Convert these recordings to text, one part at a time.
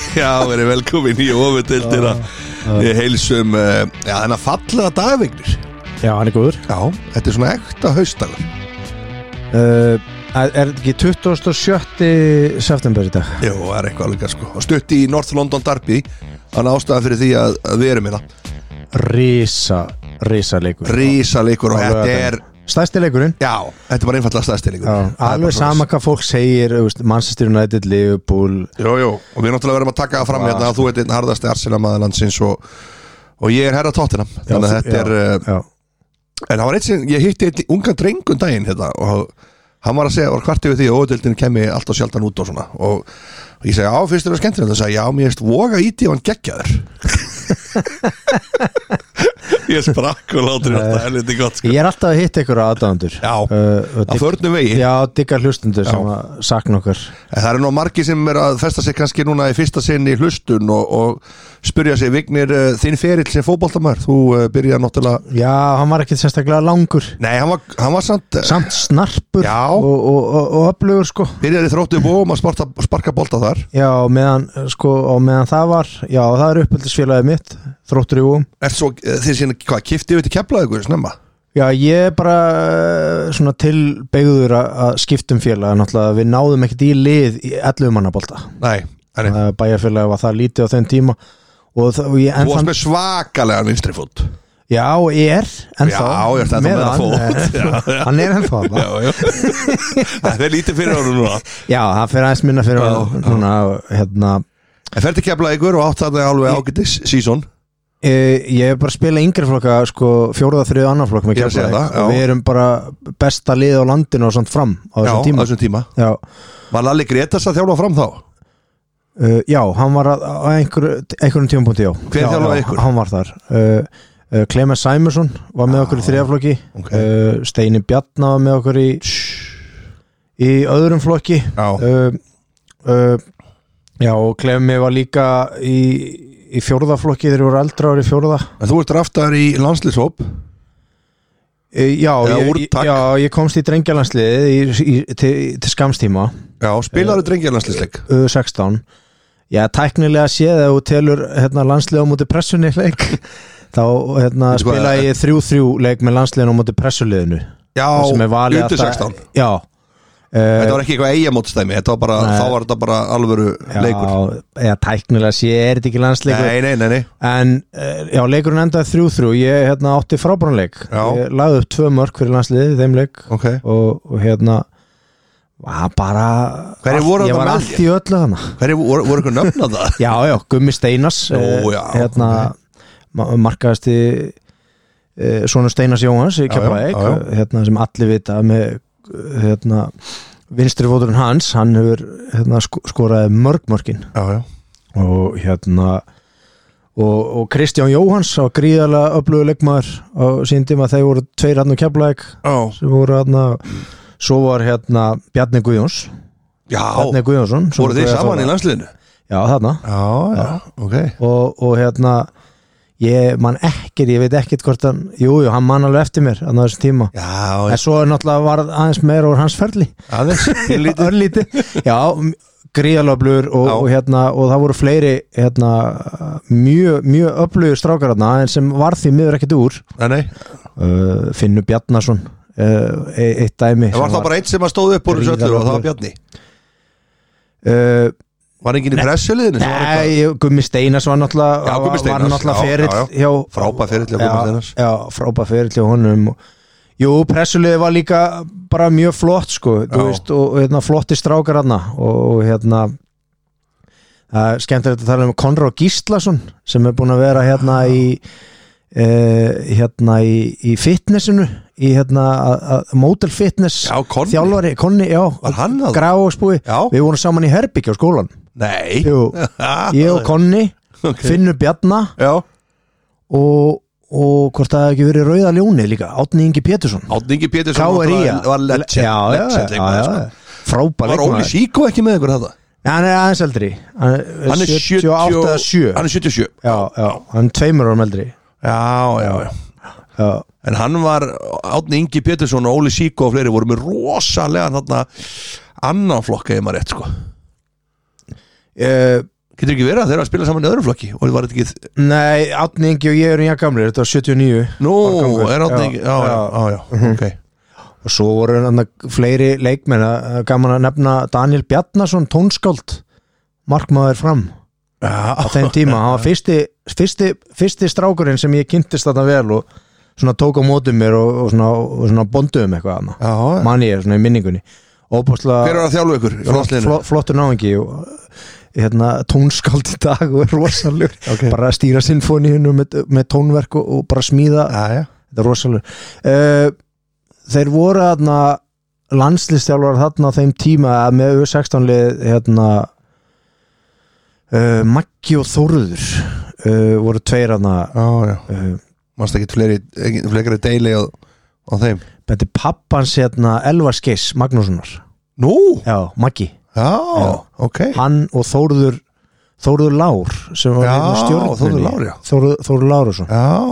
Já, verið velkomin í ofurdeildina. Ég heilsum þennan fallega dagvignir. Já, hann góður. Já, þetta svona ekta haustdagur. Er ekki 27. september í dag? Jú, það eitthvað alveg sko. Og stutt í North London Derby. Þannig ástæðan fyrir því að við erum hérna. Rísaleikur og þetta stærsti leikurinn. Já, þetta var einfallega stærsti leikurinn. Alveg sama hvað fólk segir, Manchester United, Liverpool. Jú, og við náttúrulega verðum að taka það fram hérna að þú ert einn harðasti Arsenal-maður landsins og ég herra Tottenham. Þannig að þetta en það var eitt sem, ég hitti einn ungan drengun daginn hérna og hann var að segja, var kvart yfir því að ódeildin kemi alltaf sjaldan út og svona og ég segi, finnst þér það skemmtilegt? Það sagði, já, mér veist voga í því og hann geggjaður. Ég sprakk og látur þetta helviti gott sko. Ég alltaf að hitta ykkur aðdáðendur. Já, á förnum vegi. Já, diggar hlustundur sem að sakna okkar. Það nú margir sem að festa sig kannski núna í fyrsta sinn í hlustun og spyrja sig, Vignir, þinn ferill sem fótboltamaður, þú byrjaði náttúrulega. Já, hann var ekki sérstaklega langur. Nei, hann var samt snarpur og öflugur sko. Byrjaði Þróttu Vogum að sparka bolta þar. Já, meðan það var, já, það uppeldisfélagið mitt, Þróttur Vogum. Svo þið síðan, hvað, kiftið við til Keflavíkur snemma? Já, ég bara svona tilbeygður að skiptum félag, náttúrulega við náðum ekkert í lið í 11 manna bolta. Nei. Bæjarfélagið var það lítið á þeim tíma og þú varst með svakalega vinstri fót. Já, ennþá. Já, þetta með fót. Hann ennþá. Já. Það lítið fyrir honum núna. Já, það fyrir aðeins minna fyrir honum núna, hérna. En fer til Keflavíkur og átt það alveg ágætis season. Ég hef bara spilað yngri flokka, sko, 4. og 3. annar flokk með Keflavík og við erum bara besta lið á landinu og svona fram á þessum tíma. Já. Var Lalli Gretas að þjálfa fram þá? Já, hann var á einhverjum tímapunkti, já. Hver þjálfaði ykkur? Hann var þar. Clemens Sæmursson var með okkur í 3. flokki. Steini Bjarna var með okkur í öðrum flokki. Já, og Clemi var líka í 4. flokki þegar voru eldra ári 4. En þú ert draftaður í landsliðshóp? Já, ég komst í drengjalandsliðið til skamstíma. Já, spilaðu drengjalandsliðsleik? 16. Já, tæknilega séð að þú telur landslið á móti pressunni leik þá spilaði ég 3-3 leik með landsliðin á móti pressuliðinu. Já, undir 16. Já. Þetta var ekki eitthvað eigamótstæmi, þá var þetta bara alvöru leikur. Já, tæknilega séð þetta ekki landsleikur. Nei. En já, leikurinn endaði 3-3. Ég átti frábæran leik. Ég lagði upp 2 mörk fyrir landsliðið í þeim leik. Og var bara ég var allt í öllu hana. Hverju voru ykkur nöfn að það? Já, Gummi Steinas markaðasti sonur Steinas Jóhans í Keflavík sem allir vita með vinstri fóturinn hans, hann hefur skoraði mörgmörkin og og Kristján Jóhans á gríðarlega öflugur leikmaður á sín tíma, þeir voru 2 hann á Keflavík sem voru svo var Bjarni Guðjóns. Bjarni Guðjónsson. Voru þið saman í landsliðinu? Já, þarna. Já, ok. Og ég man ekkert, ég veit ekkert hvort hann, hann man alveg eftir mér á þessum tíma. Já. En svo náttúrulega var aðeins meira úr hans ferli. Aðeins, örlítið. Já, gríðarlega öflugur og það voru fleiri mjög öflugur strákar en sem var því miður ekkert úr. Nei. Finnur Bjarnason. Eitt dæmi. Það var það bara eitt sem að stóð upp úr þessu öllu og það var Bjarni. Var enginn í pressuliðinu? Nei, Gummi Steinas var náttúrulega ferill. Frábær ferill hjá Gummi Steinas. Já, frábær ferill hjá honum. Jú, pressuliði var líka bara mjög flott sko, þú veist, og flotti strákar og það er skemmtilegt að tala Konráð Gíslason sem búin að vera í fitnessinu í model fitness þjálfari, Konni, Gráaksbúi, við vorum saman í herbyggja á skólan. Nei. Jú, ég og Konni, Finnur Bjarna og hvort það hefði ekki verið Rauða ljónið líka, Árni Ingi Pétursson var legend. Frábær leikmaður. Var Óli Síkó ekki með ykkur þetta? Ja, hann er aðeins eldri, hann er 78 eða 7. Hann er 77. Já, hann er 2 árum eldri. Já. En hann var Árni Ingi Pétursson og Óli Síkó og fleiri voru með rosalega þarna annan flokka ef maður rétt sko. Getur ekki verið að þeir eru að spila saman í öðrum flokki og var þetta ekki... Nei, Árni Ingi og ég erum gamlir, þetta var 79. Nú, er Árni Ingi, já, ok. Og svo voru fleiri leikmenn, gaman að nefna Daniel Bjarnason, tónskáld, markmaður Fram á þeim tíma. Hann var fyrsti strákurinn sem ég kynntist þarna vel og svona tók á mótum mér og svona bonduðum eitthvað annað. Manni svona í minningunni. Óbúslega... Hver var að þjálfa ykkur? Flottur náungi og tónskáld í dag og rosalur bara að stýra sinfóníunu með tónverk og bara smíða þetta er rosalur þeir voru þarna landslistjálfar þarna á þeim tíma með U16 lið Maggi og Þórður voru tveir þarna mannst ekki fleiri deili á þeim þetta er pappans Elvar Skeis Magnússonar Nú? Já, Maggi ok hann og Þórður Lár sem var stjórnunni Þórður Lárusson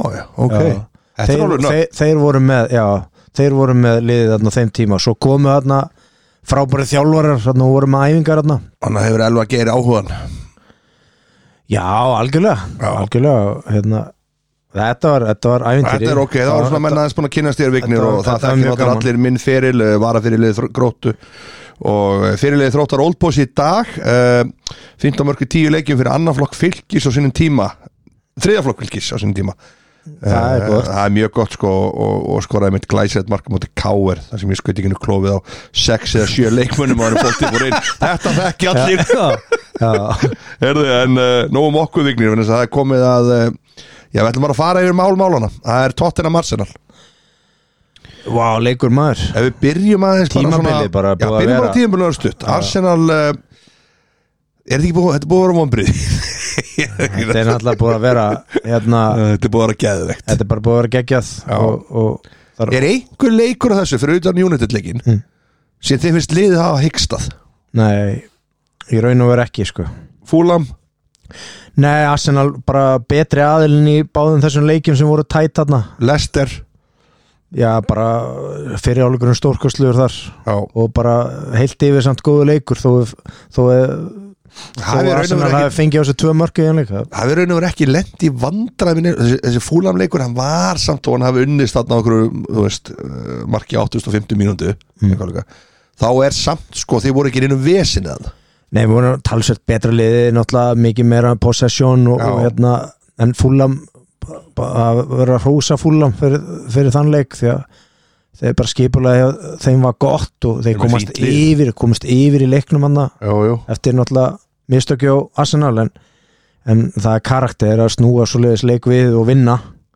ok þeir voru með liðið þarna þeim tíma svo komu þarna frábæri þjálfarar þarna og voru með æfingar þarna Þannig hefur Elva Geir áhugan já, algjörlega þetta var ævintýri þetta er ok, það var svona menn aðeins búin að kynast þér Vignir og það þekkir allir minn feril varafyrirlið Gróttu og fyrirliði Þróttar Old Boys í dag 15 mörg í 10 leikjum fyrir annan flokk Fylkis á sínum tíma þriðja flokk Fylkis á sínum tíma það er mjög gott sko og skoraði mitt glæsilegt mark á móti KR þar sem ég skaut ekki klófið á 6 eða 7 leikmönnum og hann boltið fór inn þetta þekki allir en nógum okkur Vignir það er komið að við ætlum bara að fara yfir málana það er Tottenham Arsenal Vá, leikur maður Ef við byrjum aðeins tímabilið bara byrjum bara tímabilið stutt Arsenal þetta búið að vera vonbrigði þetta er náttúrulega búið að vera þetta er búið að vera geðveikt þetta er bara búið að vera geggjað og er einhver leikur af þessu fyrir utan United-leikin sem þið finnst liðið hafa hyggstað? Nei, ég raun og vera ekki sko Fulham? Nei, Arsenal bara betri aðilin í báðum þessum leikjum sem voru tætt þarna Leicester? Já, bara fyrirháleikurinn stórkostlegur þar og bara heilt yfir samt góðu leikur þó Arsenal hafi fengið á sig 2 mörk í einleika Það er raun og verið ekki lent í vandræðinni þessi Fulham-leikur, hann var samt og hann hafi unnist þarna okkur, þú veist marki 850 mínútu þá er samt, sko, þið voru ekki inn vesin eða Nei, við vorum talsvert betra liði náttúrulega mikið meira possession og en Fulham að vera að hrósa Fulham fyrir þann leik því að þeir bara skipulega þeim var gott og þeir komast yfir í leiknum hann eftir náttúrulega mistökju á Arsenal en það er karakter að snúa svoleiðis leik við og vinna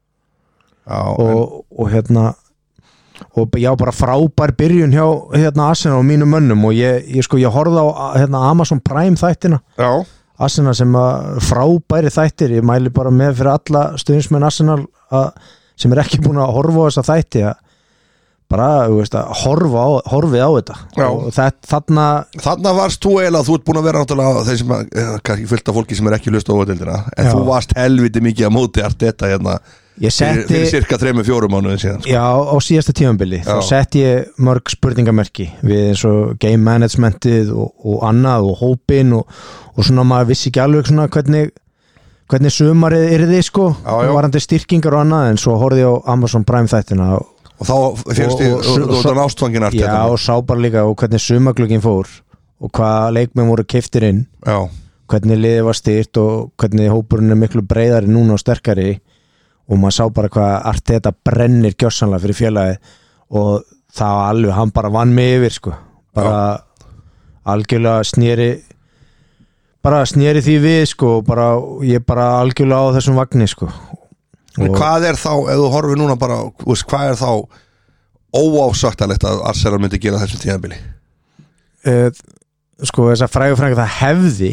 og já, bara frábær byrjun hjá Arsenal og mínum mönnum og ég horfði á Amazon Prime þættina Arsenal sem frábæri þættir ég mæli bara með fyrir alla stuðningsmenn Arsenal sem ekki búin að horfa á þessa þætti bara, þú veist, að horfið á þetta og þarna varst þú eiginlega, þú ert búin að vera náttúrulega þeir sem, kannski fullt af fólki sem ekki hlusta á ódeildina, en þú varst helviti mikið að móti Arteta fyrir cirka 3-4 mánuðin síðan Já, á síðasta tímabili þá sett ég mörg spurningamerki við eins og game managementið og annað og hópin og svona maður vissi ekki alveg svona hvernig sumarið yrði sko varandi styrkingar og annað en svo horfði ég á Amazon Prime þættina og þá fyrst ég ástfangin Arteta Já, og sá bara líka og hvernig sumarglögginn fór og hvað leikmenn voru keyptir inn hvernig liðið var styrt og hvernig hópurinn er miklu breiðari núna og sterkari og maður sá bara hvað Arteta brennir gjörsanlega fyrir félagið og það var alveg, hann bara vann mig yfir sko bara algjörlega sneri því við sko ég bara algjörlega á þessum vagni sko En hvað er þá, ef þú horfir núna bara hvað er þá óásagtalegt að Arsenal myndi gera þessu tíðanbili? Sko þessa frægufrængu það hefði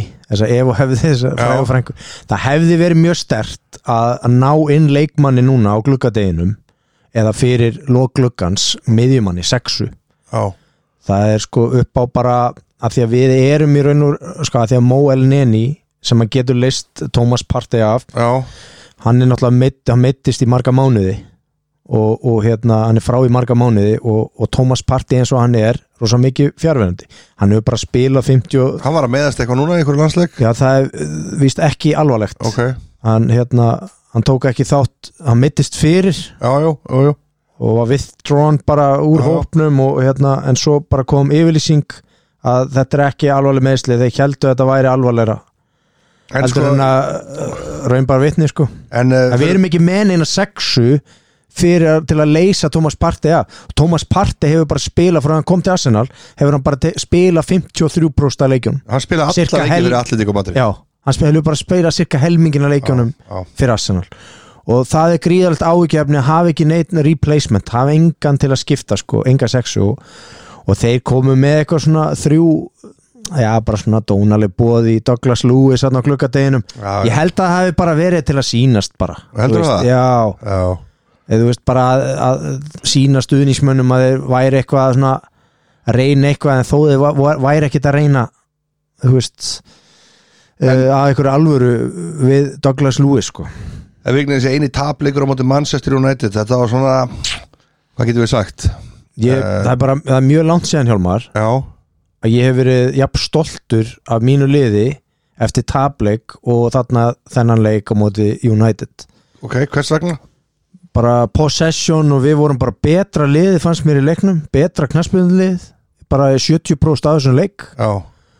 það hefði verið mjög sterkt að ná inn leikmanni núna á gluggadeginum eða fyrir lokgluggans miðjumanni 6 það er sko upp á bara að því að við erum í raun og sko að því að Mo El-Neni sem að getur list Thomas Partey af hann er náttúrulega hann meittist í marga mánuði og hann frá í marga mánuði og Thomas Partey eins og hann rosa mikið fjárverandi, hann hefur bara spilað 50. Hann var að meðast eitthvað núna í einhverju landsleik? Já, það víst ekki alvarlegt. Okay. Hann tók ekki þátt, hann meiddist fyrir jú. Og var withdrawn bara úr hópnum og en svo bara kom yfirlýsing að þetta ekki alvarleg meðsli, þeir héldu að þetta væri alvarlegra heldur en að raun bara vitni sko. En við erum ekki með eina sexu til að leysa Thomas Partey af. Thomas Partey hefur bara spilað frá hann kom til Arsenal, hefur hann bara spilað 53% af leikjunum. Hann spilað alla leiki fyrir Atletico Madrid. Já, hann hefur bara spilað cirka helmingin af leikjunum fyrir Arsenal. Og það gríðalegt áhyggjefni að hafa ekki neitt replacement, hafa engan til að skipta sko, enga sexu og þeir komu með eitthvað svona 3 bara svona dónaleg boði í Douglas Lewis á gluggadeginum. Ég held að það hafi bara verið til að sýnast bara. Heldur það? Já. Eða þú veist bara að sýna stuðningsmönnum að þeir væri eitthvað svona að reyna eitthvað en þó þeir væri ekkit að reyna þú veist að einhverju alvöru við Douglas Lewis sko. Það viknaði þessi eini tapleikur á móti Manchester United, þetta var svona hvað getum við sagt? Það er mjög langt síðan Hjálmar. Já. Að ég hef verið jafn stoltur af mínu liði eftir tapleik og þennan leik á móti United. Ok, hvers vegna? Bara possession og við vorum bara betra liði fannst mér í leiknum, betra knattspyrnulið, bara 70% af þessum leik. Já.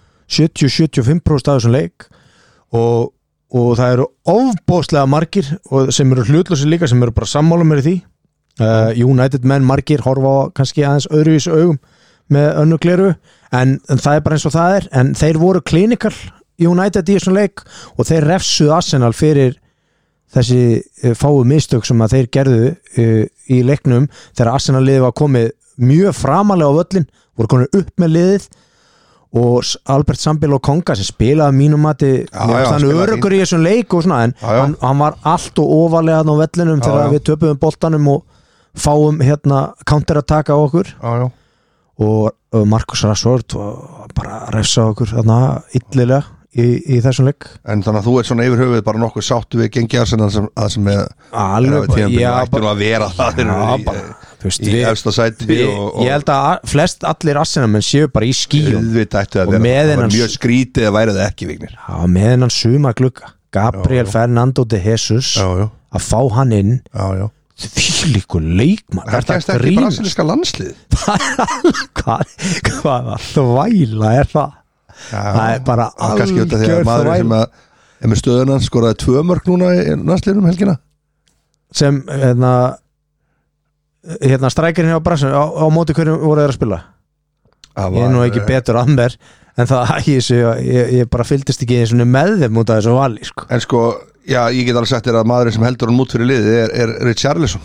70-75% af þessum leik og það eru ofboðslega margir og sem eru hlutlausi líka sem eru bara sammála mér í því. United menn margir horfa á kannski aðeins öðruvísu augum með önnu gleru en það bara eins og það en þeir voru klinikal United í þessum leik og þeir refsuðu Arsenal fyrir þessi fáu mistök sem að þeir gerðu í leiknum þegar Arsenal liðið var komið mjög framalega á völlin, voru komið upp með liðið og Albert Sambil og Konga sem spilaði mínum mati þannig öruggur í þessum leik og svona en hann var allt og ofalega á vellinum þegar við töpuðum boltanum og fáum counterattack á okkur og Marcus Rashford bara refsa okkur illilega í þessum leik. En þannig að þú svona yfir höfuð bara nokkuð sáttu við gengi Arsenal sem er ættu að vera það í efsta sæti ég held að allir Arsenal menn séu bara í skíum og með hennan mjög skrítið að væri það ekki Vignir. Með hennan suma glugga Gabriel Fernando de Jesus að fá hann inn því líku leikmann er þetta ekki brasilíska landslið? Hvað þvæla er það? Það er bara algjör þvæla sem að með stöðunan skoraði 2 mörk núna í landsliðnum helgina sem strækirinn hjá Brasil á móti hverjum voru þeir að spila ég nú ekki betur að mér en það ég bara fylgdist ekki með þeim út af þessu vali sko. En sko, já, ég get alveg sagt þér að maðurinn sem heldur hann út fyrir liðið er Richarlison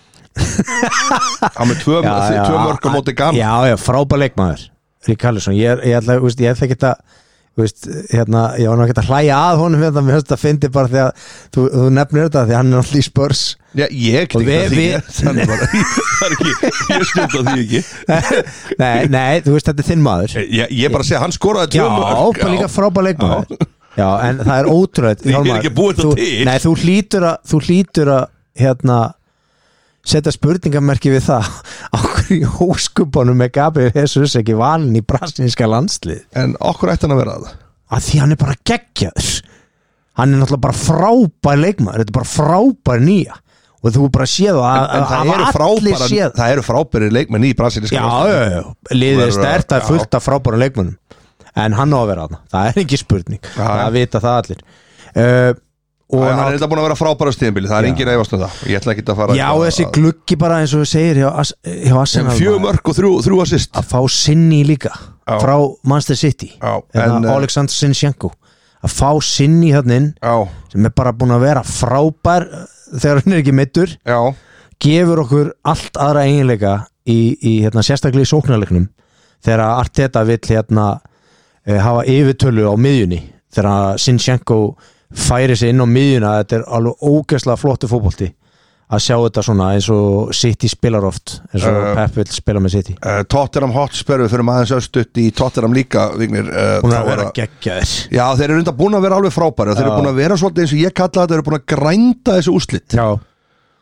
hann með 2 mörk á móti Ghana. Já, frábær leikmaður Richarlison, ég ætla ekki að ég var náttúrulega ekki að hlæja að honum mér höfst að fyndi bara því að þú nefnir þetta því að hann er náttúrulega í Spurs. Já, ég þannig bara það er ekki, ég stjórna því ekki Nei, þú veist þetta er þinn maður ég bara segja, hann skoraði 2 mörk Já, bara líka frábær leikmaður Já, en það er ótrúlega Ég er ekki búið þetta til Nei, þú hlýtur að setja spurningamerki við það á hverju hóskupunum með Gabriel Jesus ekki valin í brasilíska landslið. En okkur ætti hann að vera það? Að því hann er bara geggjaður. Hann er náttúrulega bara frábær leikmaður, þetta er bara frábær nýja og þú bara séð það eru frábæri leikmenn í brasilíska landslið. Já, liðið er sterkt, það er fullt af frábærum leikmennum en hann á að vera þarna, það er ekki spurning það vita það allir og hann er þetta búin að vera frábæra stíðanbíli það er engin efast það ég ætla ekki að fara þessi gluggi bara eins og þú segir hjá Arsenal 4 mörk og 3 assist að fá Sinni líka frá Manchester City Alexander Zinchenko að fá Sinni hérna inn sem er bara búin að vera frábær þegar hann er ekki meiddur gefur okkur allt aðra eiginleika í sérstaklega í sóknarleiknum þegar Arteta vill hafa yfirtölu á miðjunni þegar Zinchenko færi sig inn á miðjuna þetta er alveg ógeðslega flottu fótbolti að sjá þetta svona eins og City spilar oft eins og Pep vill spila með City Tottenham Hotspur við fyrir aðeins östutt í Tottenham líka Vignir hún er að vera geggjaðir já þeir eru reynda búin að vera alveg frábæri þeir eru búin að vera svolítið eins og ég kalla þetta þeir eru búin að grænda þessu úrslit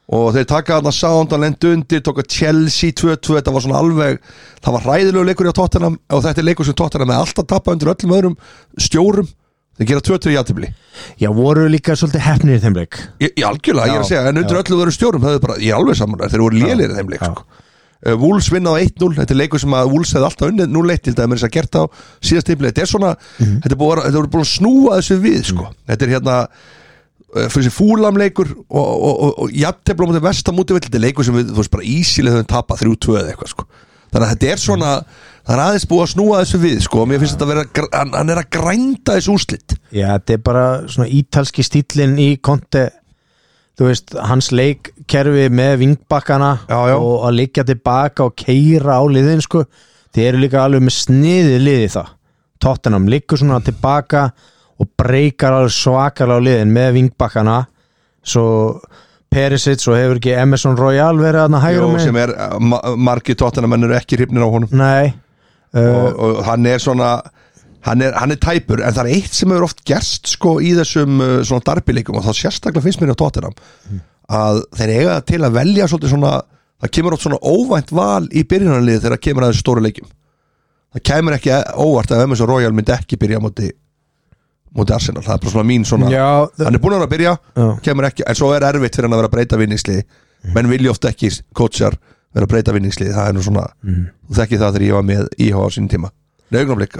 og þeir taka þarna Southampton undir, tóka Chelsea 2-2, þetta var svona alveg, það var hræðilegu leikur hjá Tottenham og þetta leikur sem Tottenham með alltaf tappa undir öllum öðrum stjórum, þeir gera 2-2 jafntefli. Já, voru líka svolítið heppnir í þeim leik. Ég algjörlega, ég að segja, en undir öllum öðrum stjórum það er bara, ég er alveg saman, þeir voru lélegir í þeim leik sko. Wolves vinna á 1-0, þetta er leikur sem að Wolves hefði alltaf unnið 0-1 til dæmis að gert á síðast tímabili, þetta er svona þetta er búin að snúa þessu við sko. Þetta er hérna fyrir þessi fúlamleikur og jafntefli á móti vestamóti vill, þetta er leikur sem við þú veist bara ísilega höfum tapað 3-2 eða eitthvað sko. Þannig að þetta er svona það er aðeins búið að snúa þessu við sko, og mér finnst þetta að vera, hann er að grænda þessu úrslit. Já, þetta er bara svona ítalski stíllinn í Conte, þú veist, hans leikkerfi með vingbakkana og að liggja tilbaka og keyra á liðin sko, þeir eru líka alveg með sniðið liði það. Tottenham liggur svona tilbaka og breykar alveg svakalega á liðin með vingbakkana, svo Perisic og hefur ekki Emerson Royal verið aðna hægrum með. Jó, sem er margir Tottenham mennur ekki hrifnir á honum. Nei. Og hann er svona hann er tæpur, en það er eitt sem hefur oft gerst sko í þessum svona darbileikum, og þá sérstaklega finnst mér á Tottenham að þeir eiga til að velja svolítið svona, það kemur oft svona óvænt val í byrjunarliði þegar það kemur að þessu stóru leikjum. Það kemur ekki óvart að Emerson Royal myndi ekki byrja móti Arsenal, það er bara svona mín svona hann er búin að byrja, kemur ekki, en svo er erfitt fyrir hann að vera að breyta vinningsliði, menn vilja oft ekki coachar vera að breyta vinningsliði, það er nú svona þú þekki það þegar ég var með IH á sínum tíma. Augnablik.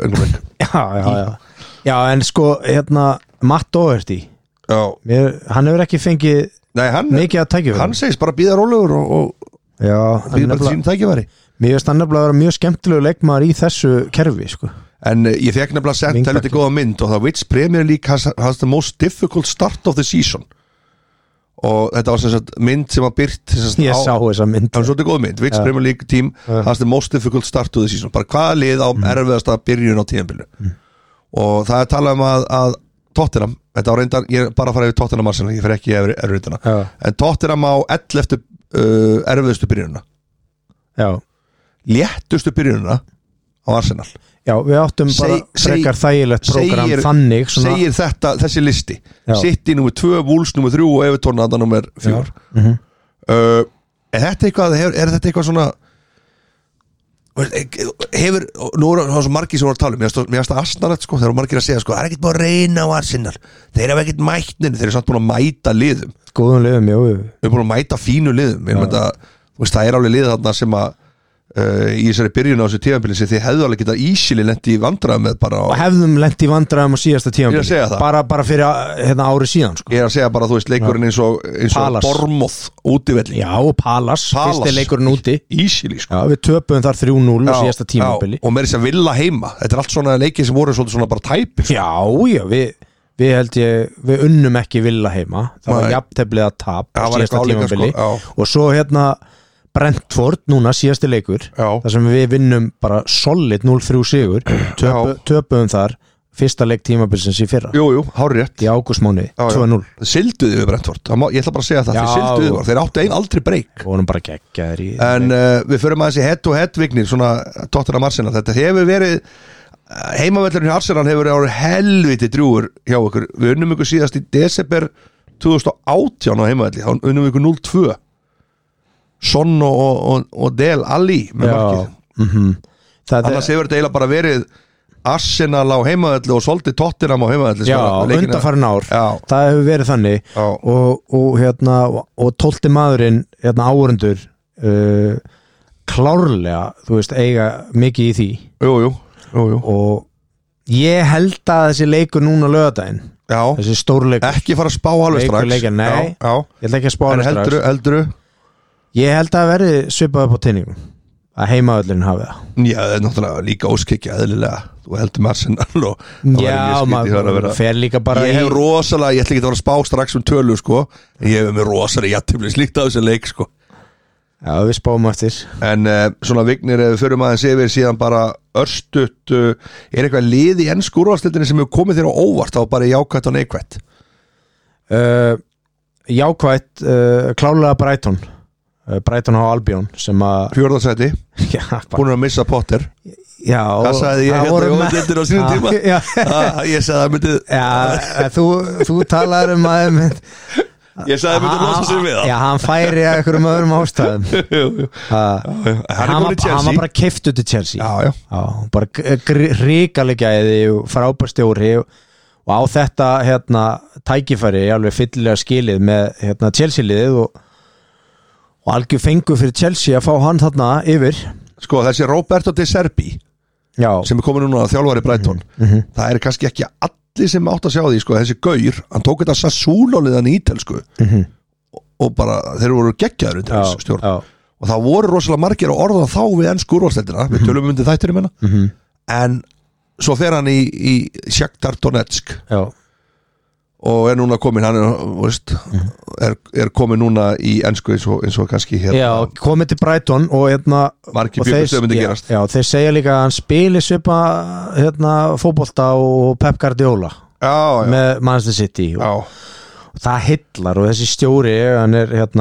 Já, en sko hérna, Matt Doherty hann hefur ekki fengið mikið að tækja. Hann segist bara bíða rólegur og bíða bara sín tækjaværi. Mér finnst hann nefnilega að vera mjög skemmtilegu leikmaður í þessu kerfi sko. En ég fekk nefnilega sent helviti góða mynd, og það which Premier League has the most difficult start of the season, og þetta var sem sagt mynd sem var byrt ég sá þessa mynd, það var svolítið góð mynd, which Premier League team has the most difficult start of the season, bara hvaða lið á erfiðasta byrjun á tímabilinu. Og það er talað að Tottenham, þetta var reyndar, ég er bara að fara yfir Tottenham Arsenal, ég fer ekki yfir erfiðuna, en Tottenham á 11. erfiðustu byrjununa, léttustu byrjununa á Arsenal. Já, við áttum bara frekar þægilegt prógram þannig svona... Segir þetta, þessi listi City nummer 2, Wolves nummer 3 og Everton að nummer 4 Er þetta eitthvað svona hefur, nú er það svo margir sem voru að tala mér finnst það asnalegt sko, þeir eru margir að segja sko, það er ekkert búin að reyna á Arsenal, þeir hafa ekkert mætnin, þeir eru samt búin að mæta liðum, góðum liðum, já við erum búin að mæta fínu liðum, það er alveg lið þarna sem að í þessari byrjun á þessu tímabili sem þið hefðu alveg getað ísili lent í vandræðum með bara og hefðum lent í vandræðum á síðasta tímabili bara fyrir árið síðan sko. Ég er að segja bara, þú veist, leikurinn eins og Bournemouth útivelli. Já, og Palace. Fyrsti leikurinn úti ísili sko. Já, við töpuðum þar 3-0 á síðasta tímabili. Og með þess að Villa heima, þetta er allt svona leikir sem voru svona bara tæpir sko. Já, við held við unnum ekki Villa heima, það var jafnteflið að tap á síðasta tímabili og svo Brentford núna síðasti leikur þar sem við vinnum bara solid 0-3 sigur, töpuðum þar fyrsta leik tímabilsins í fyrra. Jú, hárrétt. Í ágústmánuði 2-0. Silduði við Brentford, ég ætla bara að segja það, þeir silduði við, þeir áttu aldrei breyk. Vorum bara geggjaðir í en við förum að þessi head-to-head vignir, svona Tottenham Arsenal, þetta hefur verið heimavöllurinn í Arsenal hefur verið helviti drjúgur hjá ykkur. Við unnum ykkur síðast í desember 2018 á heimavölli, þá unnum ykkur 0-2. Son og Del Ali með markið. Annars hefur þetta eiginlega bara verið Arsenal á heimavelli og svolítið Tottenham á heimavelli. Já, undanfarin ár. Það hefur verið þannig og 12. maðurinn áhorfendur klárlega, þú veist, eiga mikið í því. Jú. Og ég held að þessi leikur núna laugardaginn, þessi stórleikur, ekki fara að spá alveg strax. Nei, ég held ekki að spá alveg strax. Heldurðu? Ég held að verði svipað upp á teiningum að heimavöllurinn hafi það. Já, það er náttúrulega líka óskikja eðlilega. Þú heldur með Arsenal og maður fer líka bara ég hef rosalega, ég ætla ekki að vera að spá strax tölu sko, en ég hef með rosalega jættufli slíkt á þessu leik sko. Já, við spáum eftir. En svona Vignir, ef við förum aðeins yfir síðan bara örstutt, er eitthvað lið í ensku úrvalsdeildinni sem hefur komið þér á óvart þá bara jákvætt og neikvætt? Jákvætt, klárlega Brighton á Albion sem að 4. sæti, búin að missa Potter. Já, hvað sagði ég hérna í óvaldindir á sínum tíma? Ég sagði að myndið þú talaður að Ég sagði að myndi losa sig við það. Já, hann færi að einhverjum öðrum ástæðum. Hann var bara keiftur til Chelsea. Já, bara ríkalega gæði og frábær stjóri og á þetta tækifæri alveg fyllilega skilið með Chelsea-liðið og algjör fengu fyrir Chelsea að fá hann þarna yfir. Sko, þessi Roberto De Zerbi sem komin núna að þjálfari Brighton, það er kannski ekki allir sem átt að sjá því, sko, þessi gaur hann tók þetta Sassuolo-liðan í ítelsku og bara, þeir voru geggjaður undir þessu stjórn og það voru rosalega margir að orða þá við ennsku úrvalsdeildina, við tölum undir þættinum en svo fer hann í Shakhtar Donetsk og núna komin hann er komin núna í ennsku eins og kannski Já, komin til Brighton og margir bjögustöð myndi gerast þeir segja líka að hann spili svipa fótbolta og Pep Guardiola með Manchester City og það hillar og þessi stjóri hann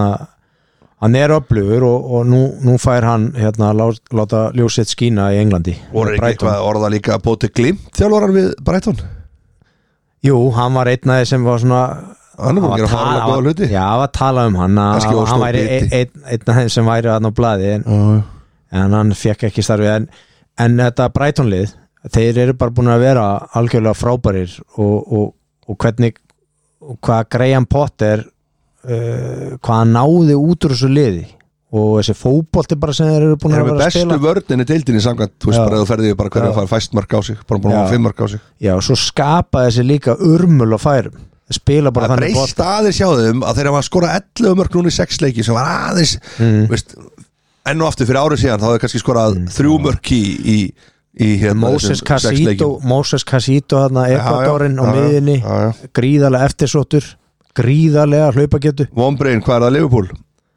er öflugur og nú fær hann láta ljósið skína í Englandi og er ekki eitthvað orða líka að bóti glimt þjálfarar við Brighton Jú, hann var einn af þeir sem var svona hann var að tala hann hann væri einn af þeim sem væri að ná blaði en hann fekk ekki starfið en þetta Brighton-lið þeir eru bara búin að vera algjörlega frábærir og hvernig hvað Graham Potter hvað hann náði út úr þessu liði og þessi fótbolti bara sem þeir eru búin að vera að spila bestu vörninni deildinni samkvæmt þú veist bara að þú ferði bara hverju að fara fæst mark á sig bara búin að 5 mark á sig Já, og svo skapaði þessi líka urmul og færum spila bara þannig bort Það breyst aðeins hjá þeim að þeir hafa skorað 11 mörk núna í 6 leiki sem var aðeins veist, enn og aftur fyrir árið síðan þá hefur kannski skorað 3 mörk í Moses Casito Ekvadorin á miðinni gríðarlega eftirsóttur gríðarlega hlaupagetu Vonbrein, hvað er það Liverpool?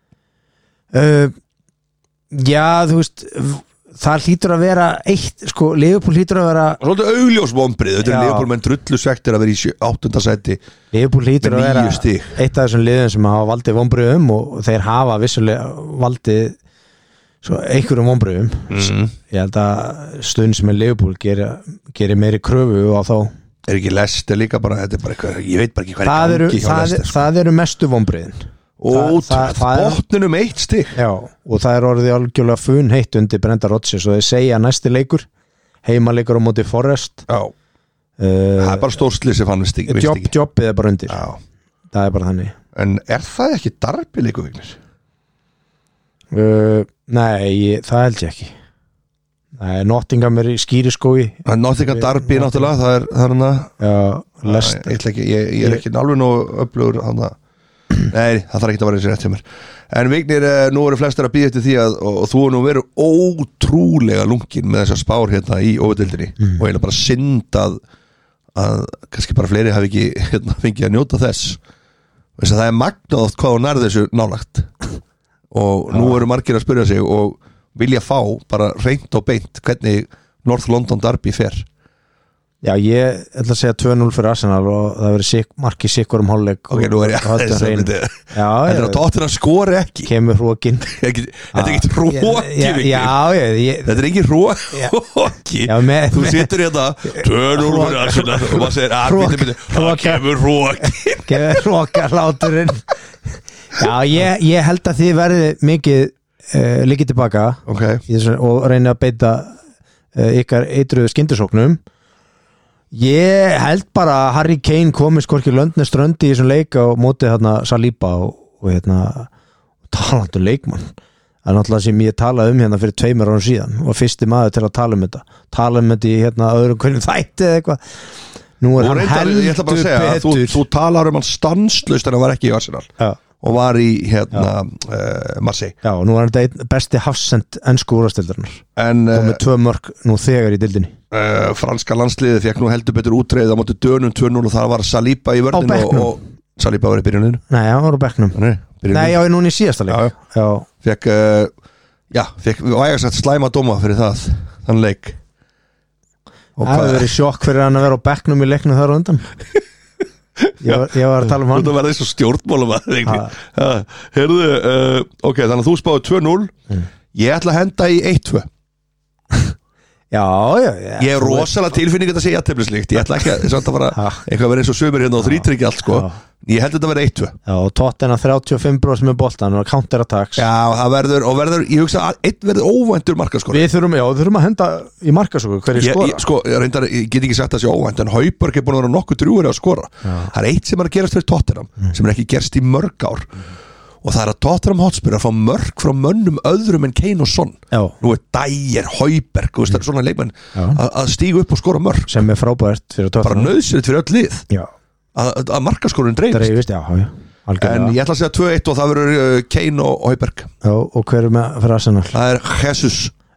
Já, þú veist það hlýtur að vera Liverpool hlýtur að vera svolítið augljós vonbrið, þetta er Liverpool menn drullu svektir að vera í 8. sæti Liverpool hlýtur að vera eitt af þessum liðum sem hafa valdið vonbriðum og þeir hafa vissulega valdið einhverjum vonbriðum ég held að stund sem er Liverpool gerir meiri kröfu á þá Er ekki Leicester líka bara, þetta er bara eitthvað ég veit bara ekki hvað er gangi hjá Leicester Það eru mestu vonbriðin botninum 1 stig Já, og það er orðið algjörlega funheitt undir Brenda Rodgers og þeir segja næsti leikur heimaleikur á móti Forrest það er bara stórsli sem fann jobbið er bara undir það er bara þannig En er það ekki Derby leikur Vignir? Nei, það held ég ekki Nottingham er í skýriskói Nottingham Derby náttúrulega það er hana Leicester ég er ekki alveg nú öflugur hana Nei, það þarf ekki að vera eins og rétt hjá mér En Vignir, nú eru flestir að býða eftir því og þú er nú verið ótrúlega lungin með þessar spár hérna í óvöldildinni og eiginlega bara synd að kannski bara fleiri hafi ekki fengið að njóta þess það er magnað oft hvað hún nærði þessu nálagt og nú eru margir að spyrja sig og vilja fá bara reynt og beint hvernig North London Derby fer Já, ég ætla að segja 2-0 fyrir Arsenal og það verið marki sikkur hálfleik Ok, nú er ég þetta er að Tottenham skori ekki kemur hrókin Þetta er ekki hróki Þetta er ekki hróki Þú situr hérna 2-0 fyrir Arsenal og maður segir það kemur hróki kemur hrókarláturinn Já, ég held að þið verði mikið líkið tilbaka og reyna að beita ykkar eitruðu skyndisóknum Ég held bara að Harry Kane komist hvorki löndni ströndi í þessum leik á móti Saliba og talandi leikmann það er náttúrulega sem ég talaði hérna fyrir 2 árum síðan og fyrsti maður til að tala um þetta í öðrum hverjum þætti eða eitthvað nú er hann heldur betur þú talar um hann stanslaust en hann var ekki í Arsenal og var í Marseille Já, og nú er þetta besti hafsend ensku úrvalsdeildarinnar komið 2 mörk nú þegar í deildinni franska landsliðið fekk nú heldur betur útreið á móti Dönum 2-0 og það var Saliba í vörninu og Saliba var í byrjuninu Nei, hann var á bekknum Nei, já, núna í síðasta leik Fekk vægarsagt slæma dóma fyrir þann leik Það hefur verið sjokk fyrir hann að vera á bekknum í leiknum þar á undan Ég var að tala um hann Þú verði svo stjórnmálum Heyrðu, ok, þannig að þú spáði 2-0 Ég ætla að henda í 1-2 Ég rosalega tilfinning að segja jafnteflislikt. Ég ætla ekki að samt að fara eitthvað verið eins og sumir hérna og þrítryggja allt sko. Ég held þetta að vera 1-2. Já, og Tottenham 35% með boltan og counterattacks. Já, það verður, ég hugsa að einn verður óvæntur markaskora. Við þurfum að henda í markaskora hverju skora. Ég get ekki sagt að það sé óvænt, en Højbjerg er búin að vera nokkuð drjúgur að skora. Það er eitt sem er að gerast fyrir Tottenham, sem er ekki gerst í mörg ár. Og það er að Tottenham Hotspur að fá mörg frá mönnum öðrum en Kane og Son. Nú er Dyer, Højbjerg og svona leikmenn að stíga upp og skora mörg sem er frábært fyrir Tottenham, bara nauðsynlegt fyrir öll lið að markaskorun dreifist. En ég ætla að segja 2-1 og það verður Kane og Højbjerg. Og hver er með fyrir Arsenal? Það er Jesus.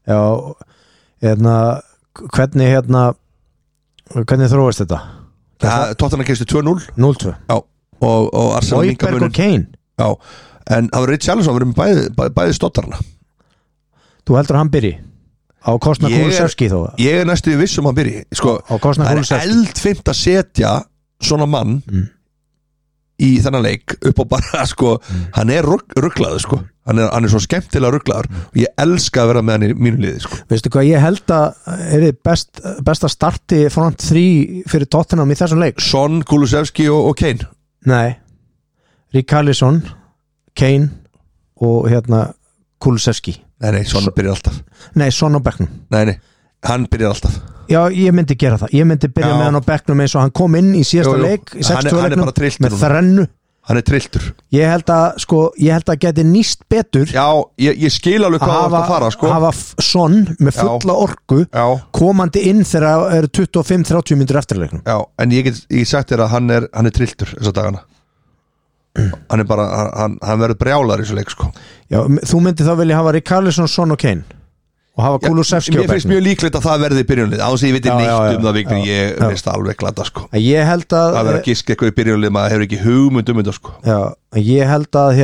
Hvernig þróast þetta? Tottenham keistu 2-0 0-2 og Arsenal Højbjerg og Kane. Já, en það verður Richarlison verður með bæði stottarna. Þú heldur að hann byrji á kostnað Kulusevski þó? Ég er næstu viss að hann byrji sko, það er eldfimt að setja svona mann í þennan leik upp og bara sko, hann er rugglaður sko. Hann er svo skemmtilega rugglaður og ég elska að vera með hann í mínu liði sko. Veistu hvað ég held að er besta starti front 3 fyrir Tottenham í þessum leik? Son, Kulusevski og Kane? Nei, Richarlison, Kane og Kulusevski. Nei, Son byrjar alltaf. Nei, Son á bekknum. Nei, hann byrjar alltaf. Já, ég myndi gera það. Ég myndi byrja með hann á bekknum eins og hann kom inn í síðasta leik í 60 leiknum með þrennu. Hann er trilltur. Ég held að geti nýst betur. Já, ég skil alveg hvað það að fara sko. Hafa Son með fulla orku komandi inn þegar það eru 25-30 mínútur eftir leiknum. Já, en ég sagt þér að hann er trilltur þessa dagana. Hann er bara, hann verður brjálar í þessu leik sko. Já, þú myndi þá vilja hafa Richarlison, Son og Kane og hafa Kulusevski á bekknum. Mér finnst mjög líklegt að það verði í byrjunlið án þess að ég veit neitt það vikni, ég veist alveg glada sko. Ég held að það verður að giska eitthvað í byrjunlið, maður hefur ekki hugmynd þetta sko. Já, ég held að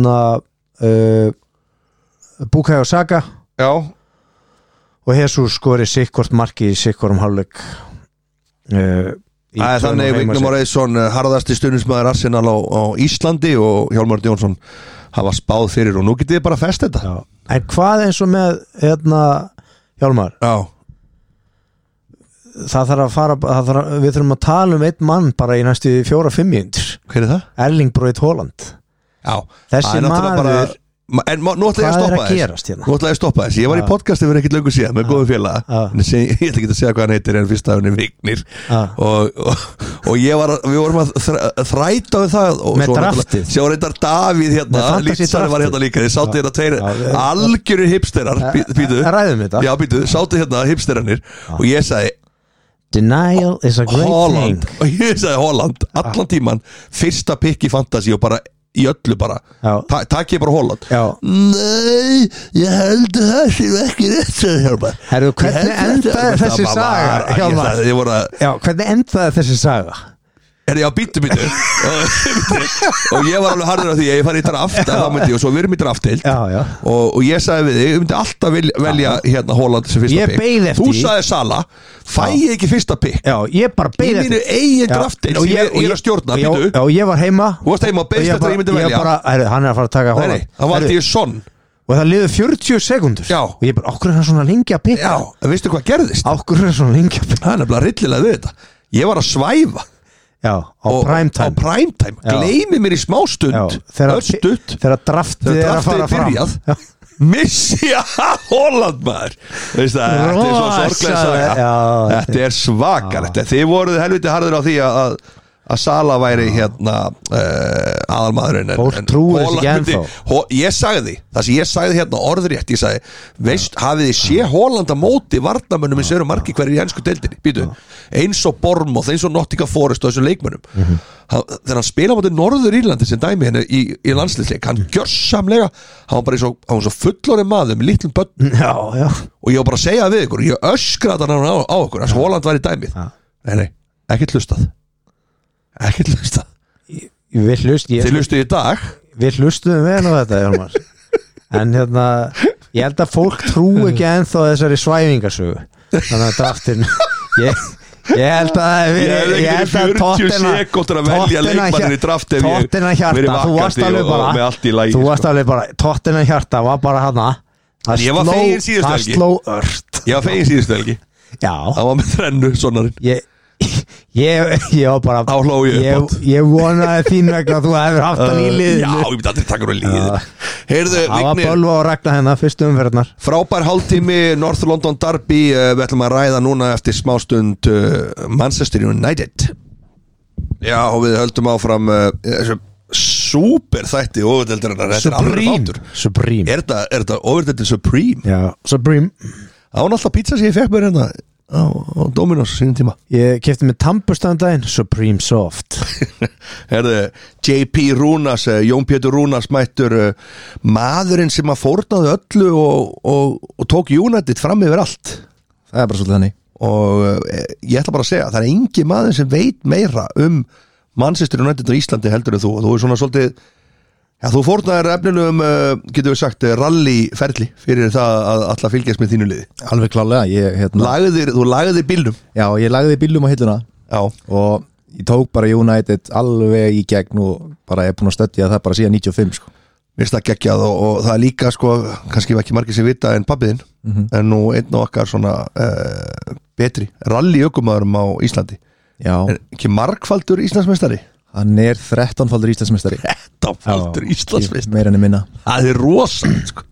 Bukayo Saka og Jesus skori sikkvort marki í sikkvorum hálfleik. Þannig Vignum Áreisson harðasti stuðningsmaður Arsenal á Íslandi og Hjálmar Jónsson hafa spáð fyrir og nú getið þið bara fest þetta. En hvað eins og með Hjálmar? Það þarf að fara við þurfum að tala einn mann bara í næstu 4-5 mínútur. Hver er það? Erling Braut Haaland. Þessi maður En nú ætla ég að stoppa þess. Ég var í podcasti fyrir ekkert löngu síðan með góðu félaga. Ég ætla ekki að segja hvað hann heitir en fyrst af henni Vignir og við vorum að þræta við það með draftið. Sjá reyndar Davíð Lýtsari var hérna líka. Þið sáttu hérna tveir algjörir hipsterar. Ræðum þetta. Já, sáttu hérna hipsterarnir og ég sagði Denial is a great thing. Og ég sagði Haaland allan tíman, fyrsta pikk í fantasy og bara í öllu bara takk ég bara Haaland. Nei, ég held það sem ekki rétt Hjálmar. Herru, hvernig endaði þessi saga Hjálmar? Hvernig endaði þessi saga? Býttu og ég var alveg harður á því að ég fari í draft og svo við erum í draftild og ég sagði við þig, ég myndi alltaf velja Haaland sem fyrsta pikk. Þú sagði Sala, fæ ég ekki fyrsta pikk? Já, ég bara beið eftir. Í mínu eigin draftild sem ég er að stjórna. Já, ég var heima. Þú varst heima og beist eftir að ég myndi velja. Hann er að fara að taka Haaland. Hann valdi ég Son. Og það liði 40 sekundur. Og ég bara, okkur er hann svona lengi að pikka? Já, en veistu hvað gerðist? Okkur er hann svona lengi að pikka? Það er nefnilega rillilega við þetta. Ég var að svæfa. Já, á primetime. Gleimi mér í smá stund. Þegar draftið er að fara fram. Missi Haaland maður. Þetta er svo sorglega saga. Þetta er svakalegt. Þið voruð helviti harður á því að Sala væri aðalmaðurinn. Fólk trúið þessi ekki ennþá. Ég sagði það sem ég sagði orðrétt. Ég sagði, veist, hafið þið sé Haaland á móti varnamönnum eins og eru margir hverjir í ensku deildinni. Býtu, eins og Bournemouth, eins og Nottingham Forest og þessum leikmönnum. Þegar hann spila á móti Norður Írlandi sem dæmi henni í landsliðsleik, hann gjörsamlega, hann var bara svo fullorðinn maður með litlum börnum. Og ég var bara að segja við ykkur, ég öskraði hann á okkur, þess að Haaland var í dæmið. Nei, ekkert hlustað. Þið hlustuðu í dag. Við hlustuðum vel á þetta Hjálmar. En ég held að fólk trú ekki ennþá þessari svæfingarsögu. Þannig að draftin ég held að 40 sekúndur að velja leikmanninn í draft ef ég verið vakandi og með allt í lagi. Þú varst alveg bara Tottenham hjarta var bara hana. Ég var fegin síðustu helgi. Það sló ört. Ég var fegin síðustu helgi. Já. Það var með þrennu, sonarinn. Ég var bara Þá hló ég Ég vonaði þín vegna að þú hefur haft hann í liðinu. Já, ég myndi aldrei taka hann í liðinu. Heyrðu, Það var Bölva og Ragnar hennar, fyrstu umferðnar. Frábær hálftími, North London Derby. Við ætlum að ræða núna eftir smástund Manchester United. Já, og við höldum áfram þessu super þætti ofurdeildarinnar. Supreme. Er þetta ofurdeildin Supreme? Já, Supreme. Það var alltaf pizza sem ég fekk mér hérna á Dominos sínum tíma. Ég kefti með tannburstandaginn Supreme Soft. Herðu, JP Rúnas, Jón Pétur Rúnas mættur, maðurinn sem að fórnaði öllu og tók United fram yfir allt. Það er bara svolítið þannig. Og ég ætla bara að segja, það er engin maður sem veit meira Manchester United á Íslandi heldur en þú. Þú er svona svolítið, já, þú fórnaðir efnilegum, getur við sagt, rallyferli fyrir það að alla fylgjast með þínu liði. Alveg klálega. Þú lagðir bílnum. Já, ég lagði bílnum á hilluna. Já. Og ég tók bara United alveg í gegn og bara ég er búin að stöddja það bara síðan 95 sko. Mér finnst það geggjað og það er líka sko, kannski ekki margir sem vita en pabbiðinn, en nú einn og okkar svona betri rallyökumaðurum á Íslandi. Já. Er ekki margfaldur Íslandsmeistari? Hann er 13-faldur Íslandsmeistari. 13-faldur Íslandsmeistari. Meira enn minna. Það er rosalegt sko.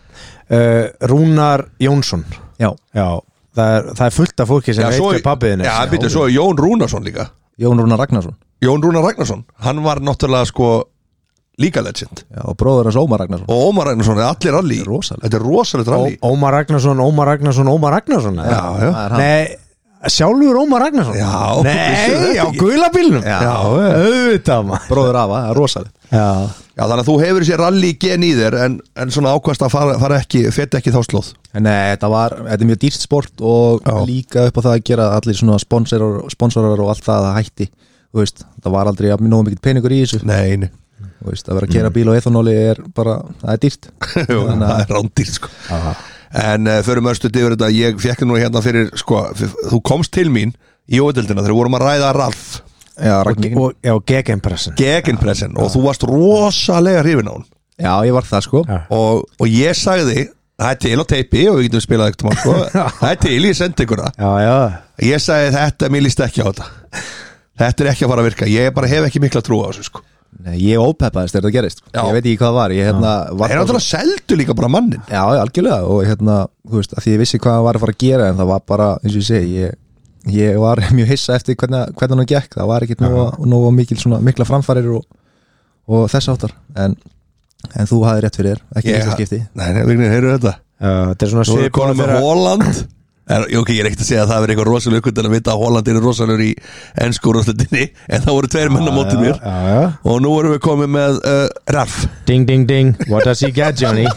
Rúnar Jónsson. Já. Það er fullt af fólki sem veit hvað pabbiðin er. Já, býttu, svo er Jón Rúnarsson líka. Jón Rúnar Ragnarsson. Jón Rúnar Ragnarsson, hann var náttúrulega sko líka legend. Já, og bróður hans Ómar Ragnarsson. Og Ómar Ragnarsson er allir rally. Þetta er rosalegt rally. Ómar Ragnarsson. Já. Nei, sjálfur Ómar Ragnarsson. Já. Nei, á gula bílnum. Já. Auðvitað maður. Bróður Afa, það er rosalegt. Já, þannig að þú hefur sér rally gen í þér en svona ákvæmst að fara ekki, feta ekki þá slóð. Nei, þetta er mjög dýrt sport og líka upp á það að gera allir svona sponsorar og allt það að hætti. Þú veist, það var aldrei nógu mikill peningur í þessu. Nei. Þú veist, að vera að kera bíl og ethanóli er bara, það er dýrt. Jú, það er rándýrt sko. En förum örstuð yfir þetta, ég fekk nú hérna fyrir sko, þú komst til mín í ódeildina þegar við vorum að ræða Ralf. Já, og Gegenpressen og þú varst rosalega hrifin á hún. Já, ég var það sko. Og ég sagði, það er til á teipi og við getum spilað ekkert mann sko. Það er til, ég sendi ykkur það. Já. Ég sagði þetta, mér líst ekki á þetta. Þetta er ekki að fara að virka, ég bara hef ekki mikla trú á þessu sko. Nei, ég ópeppaðist þegar það gerist. Ég veit ekki hvað það var. Það er náttúrulega seldu líka bara mannin. Já, algjörlega. Og þú veist, að því ég vissi hvað það var að fara að gera en það var bara, eins og ég segi, ég var mjög hissa eftir hvernig hann gekk. Það var ekkit nógu mikla framfærir og þess áttar. En þú hafði rétt fyrir þér, ekki fyrsta skipti. Nei, Vignir, heyrðu þetta. Þetta er svona svipað með konum með Holland. Ok, ég er ekkert að segja að það verið eitthvað rosalega uppkvæmt en að vita að Holland er rosalegur í ensku úrvalsdeildinni, en það voru tveir menn á móti mér. Og nú erum við komið með Ralf. Ding, ding, ding. What does he get, Johnny?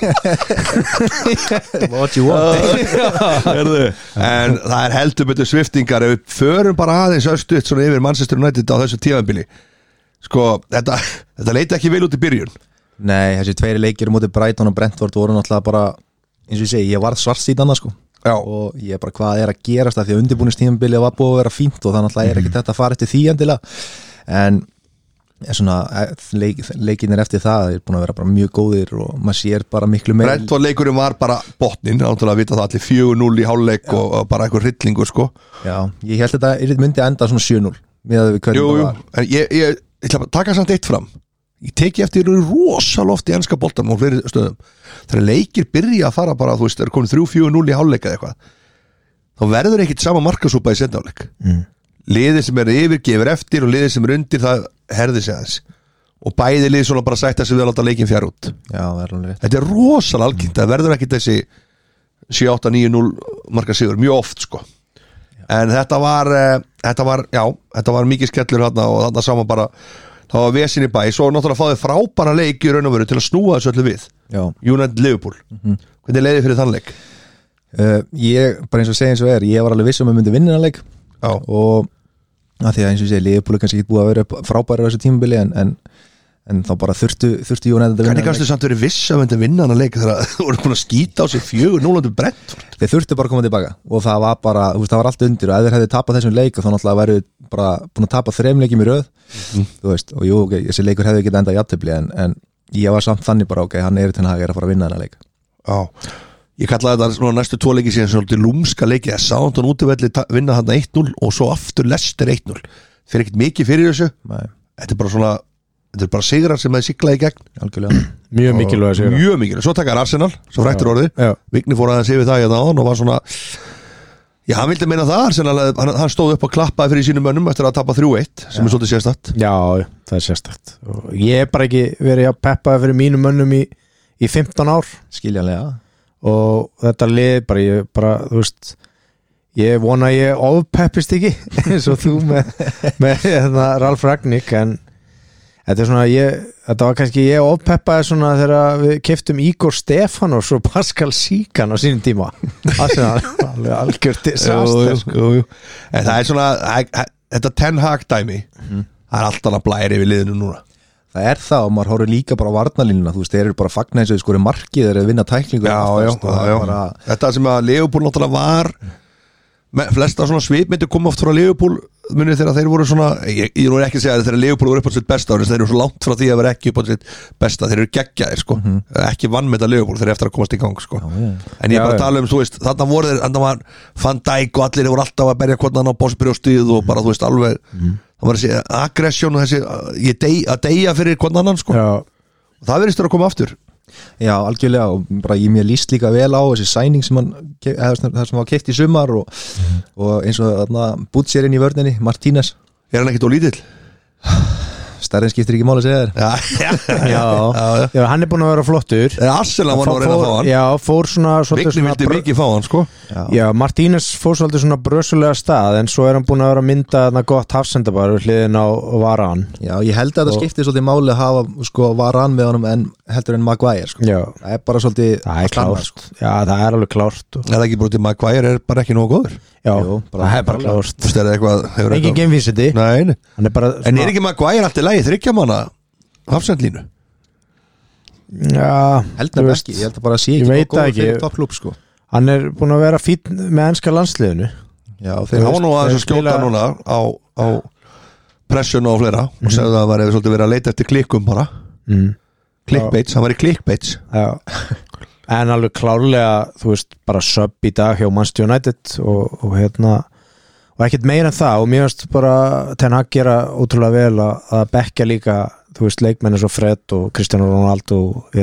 What you want? En það er heldur betur sviftingar. Ef við förum bara aðeins östuð svona yfir Manchester United á þessu tímabili. Sko, þetta leiti ekki vel út í byrjun. Nei, þessi tveiri leikir móti Brighton og Brentford voru náttúrulega bara, eins og ég segi, ég var svartsýtan sko. Já. Og ég bara, hvað er að gerast það því að undirbúningstímabilið var búið að vera fínt og það náttúrulega er ekki þetta að fara eftir því endilega en svona leikinir eftir það er búin að vera bara mjög góðir og maður sér bara miklu meira. Brentford leikurinn var bara botnin, náttúrulega að vita það allir 4-0 í hálfleik og bara eitthvað hryllingur sko. Já, ég held að þetta myndi enda svona 7-0 með við hvernig það var. En ég ætla að taka samt eitt fram. Ég teki eftir rosaloft í enska boltanum og fleiri stöðum. Þegar leikir byrja að fara bara, þú veist, er komin 3-4-0 í hálfleik eða eitthvað, þá verður ekkit sama markasúpa í seinni hálfleik. Liðið sem er yfir gefur eftir og liðið sem er undir það herðir sig aðeins og bæði liðið svona bara sætta sig við að láta leikin fjara út. Já, verður. Þetta er rosalega algengt, það verður ekkit þessi 7-8-9-0 markasigur mjög oft sko. En þetta var mikið skellur þarna og þarna sá maður bara það var vesin í bæ, svo náttúrulega fáið frábæra leik í raun og veru til að snúa þessu öllu við. Já. United Liverpool. Hvernig leiði fyrir þann leik? Ég, bara eins og segja eins og ég var alveg viss að myndi vinna þann leik. Já. Og að því að eins og segja, Liverpool er kannski ekki búið að vera frábæra á þessu tímabili en þá bara þurftu United að vinna. Hvernig kannstu samt verið viss að myndi vinna þann leik þegar þú voru búin að skýta á sig 4-0 Brentford? Þeir þurftu bara að koma tilbaka og það var bara, það var allt undir og ef þeir hefði tapað þessum leik þá náttúrulega væru bara búin að tapa 3 leikjum í röð þú veist, og jú, þessi leikur hefði ekki endað jafntefli en ég var samt þannig bara, hann er til að fara að vinna þennan leik. Já, ég kallaði þetta svona næstu 2 leiki síðan svolítið lúmska leiki að Southampton útivelli vinna þarna 1-0 og svo aftur Leicester 1-0 fyrir ekkert mikið fyrir þessu. Þetta er bara svona, þetta er bara sigrar sem þeir sigla í gegn. Algjörlega. Mjög mikilvæg sigrar. Mjög mikilvæg. Svo takkar Arsenal, svo fræktur orðið. Vigni fór aðeins yfir það hérna áðan og var svona, já, hann vildi meina það Arsenal, hann stóð upp og klappaði fyrir sínum mönnum eftir að tapa 3-1 sem er svolítið sérstakt. Já, það er sérstakt. Og ég hef bara ekki verið að peppaði fyrir mínum mönnum í 15 ár. Skiljanlega. Og þetta lið bara, ég bara, þú veist, ég vona að ég ofpeppist ekki eins og þú með Ralf Ragník, en þetta er svona, þetta var kannski ég ofpeppaði svona þegar við keyptum Igor Stefanos og Pascal Sigan á sínum tíma. Algjört disaster. Jú. En það er svona, þetta Ten Hag dæmi, það er alltaf að blæri við liðinu núna. Það er það og maður horfir líka bara á varnarlínuna, þú veist, þeir eru bara að fagna eins og þeir skori markið, þeir eru að vinna tæklingu. Já. Þetta sem að Liverpool náttúrulega var flesta svona svipmyndu kom oft frá Liverpool munið þegar þeir voru svona, ég er ekki að segja að þegar Liverpool voru upp á sitt besta, þeir eru svo langt frá því að vera ekki upp á sitt besta, þeir eru geggjaðir sko, ekki vannmeta Liverpool þeir eru eftir að komast í gang sko. En ég bara tala þú veist, þarna voru þeir, þarna var Van Dijk og allir voru alltaf að berja hvernig hann á bossbrjóstíð og bara þú veist alveg það var þessi aggressjón og þessi að deyja fyrir hvernig annan sko. Og það verðist að koma aftur. Já, algjörlega og bara ég mér líst líka vel á þessi sæning sem það sem var keypt í sumar og eins og þarna Butcherinn í vörninni, Martínez. Er hann ekkert of lítill? Stærðin skiptir ekki máli að segja þér. Já, hann er búin að vera flottur. Arsenal var nú að reyna að fá hann. Já, fór svona Vigni vildi mikið fá hann sko. Já, Martínez fór svolítið svona brösulega stað en svo er hann búin að vera að mynda þarna gott hafsendabar við hliðin á Varan. Já, ég held að það skiptir svolítið máli að hafa sko Varan með honum heldur en Maguire sko. Já. Það er bara svolítið klárt sko. Já, það er alveg klárt. Það er ekki brotið Maguire er bara ekki nógu góður. Já, það er bara klárt. Engin geimvísiti. Nei. En er ekki Maguire alltaf lægi 3 manna hafsendlínu? Já, heldur ekki. Ég held að bara sé ekki nógu góður fyrir toppklúbb sko. Hann er búin að vera fínn með enska landsliðinu. Já, þeir hafa nú aðeins að skjóta núna á pressjunu og fleira og segðu að það var svolítið verið að leita eftir klikkum bara. Clickbaits, hann var í clickbaits. Já. En alveg klárlega, þú veist, bara sub í dag hjá Manchester United og og ekkert meira en það og mér veist bara Ten Hag gera ótrúlega vel að bekka líka, þú veist, leikmenn eins og Fred og Cristiano Ronaldo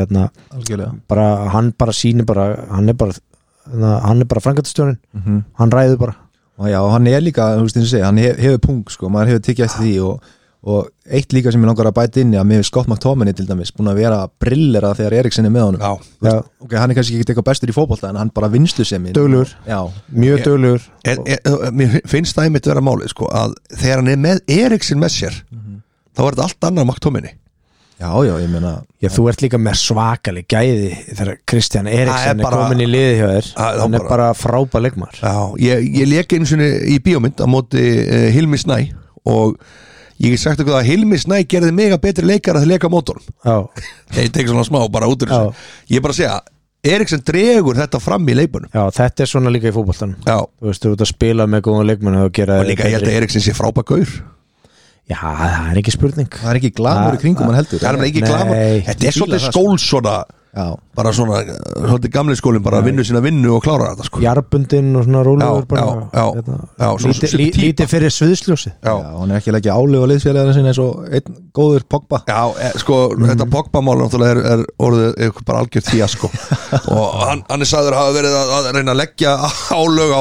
bara, hann bara sýnir bara, hann er bara framkvæmdastjórinn, hann ræður bara. Og já, hann er líka, þú veist, eins og segja, hann hefur punkt sko, maður hefur tekið eftir því og eitt líka sem ég langar að bæta inn í að mér Scott McTominay til dæmis búin að vera brillera þegar Eriksen er með honum. Já. Ok, hann er kannski ekki eitthvað bestur í fótbolta en hann bara vinslu sem duglegur, mjög duglegur. Mér finnst það einmitt vera málið sko að þegar hann er með Eriksen með sér þá er þetta allt annað McTominay. Já, ég meina þú ert líka með svakalig gæði þegar Christian Eriksen er komin í liði hjá þér, hann er bara frábær leikmaður. Já, ég lék einu sinni í bíómynd á móti Hilmi Snæ og ég hef sagt eitthvað að Hilmi Snæ gerði mega betri leikar að leika mótorum. Ég tek svona smá bara út úr þessu. Ég er bara að segja, Eriksen dregur þetta fram í leikunum. Já, þetta er svona líka í fótboltanum. Þú veist, þú ert að spila með góðan leikmenn og gera og líka ég held að Eriksen sé frábær gaur. Já, það er ekki spurning. Það er ekki glamur í kringum hann heldur. Það er ekki glamur. Þetta er svolítið skól svona bara svona svolítið gamli skólinn bara að vinna sína vinnu og klára þetta sko. Jarbundinn og svona rólegur bara lítið fyrir sviðsljósi. Já, hann er ekki að leggja álegu á liðsfélagarna sinna eins og einn góður Pogba. Já, sko, þetta Pogba-mál náttúrulega er orðið bara algjört fíasko og hann er sagður að hafa verið að reyna að leggja álög á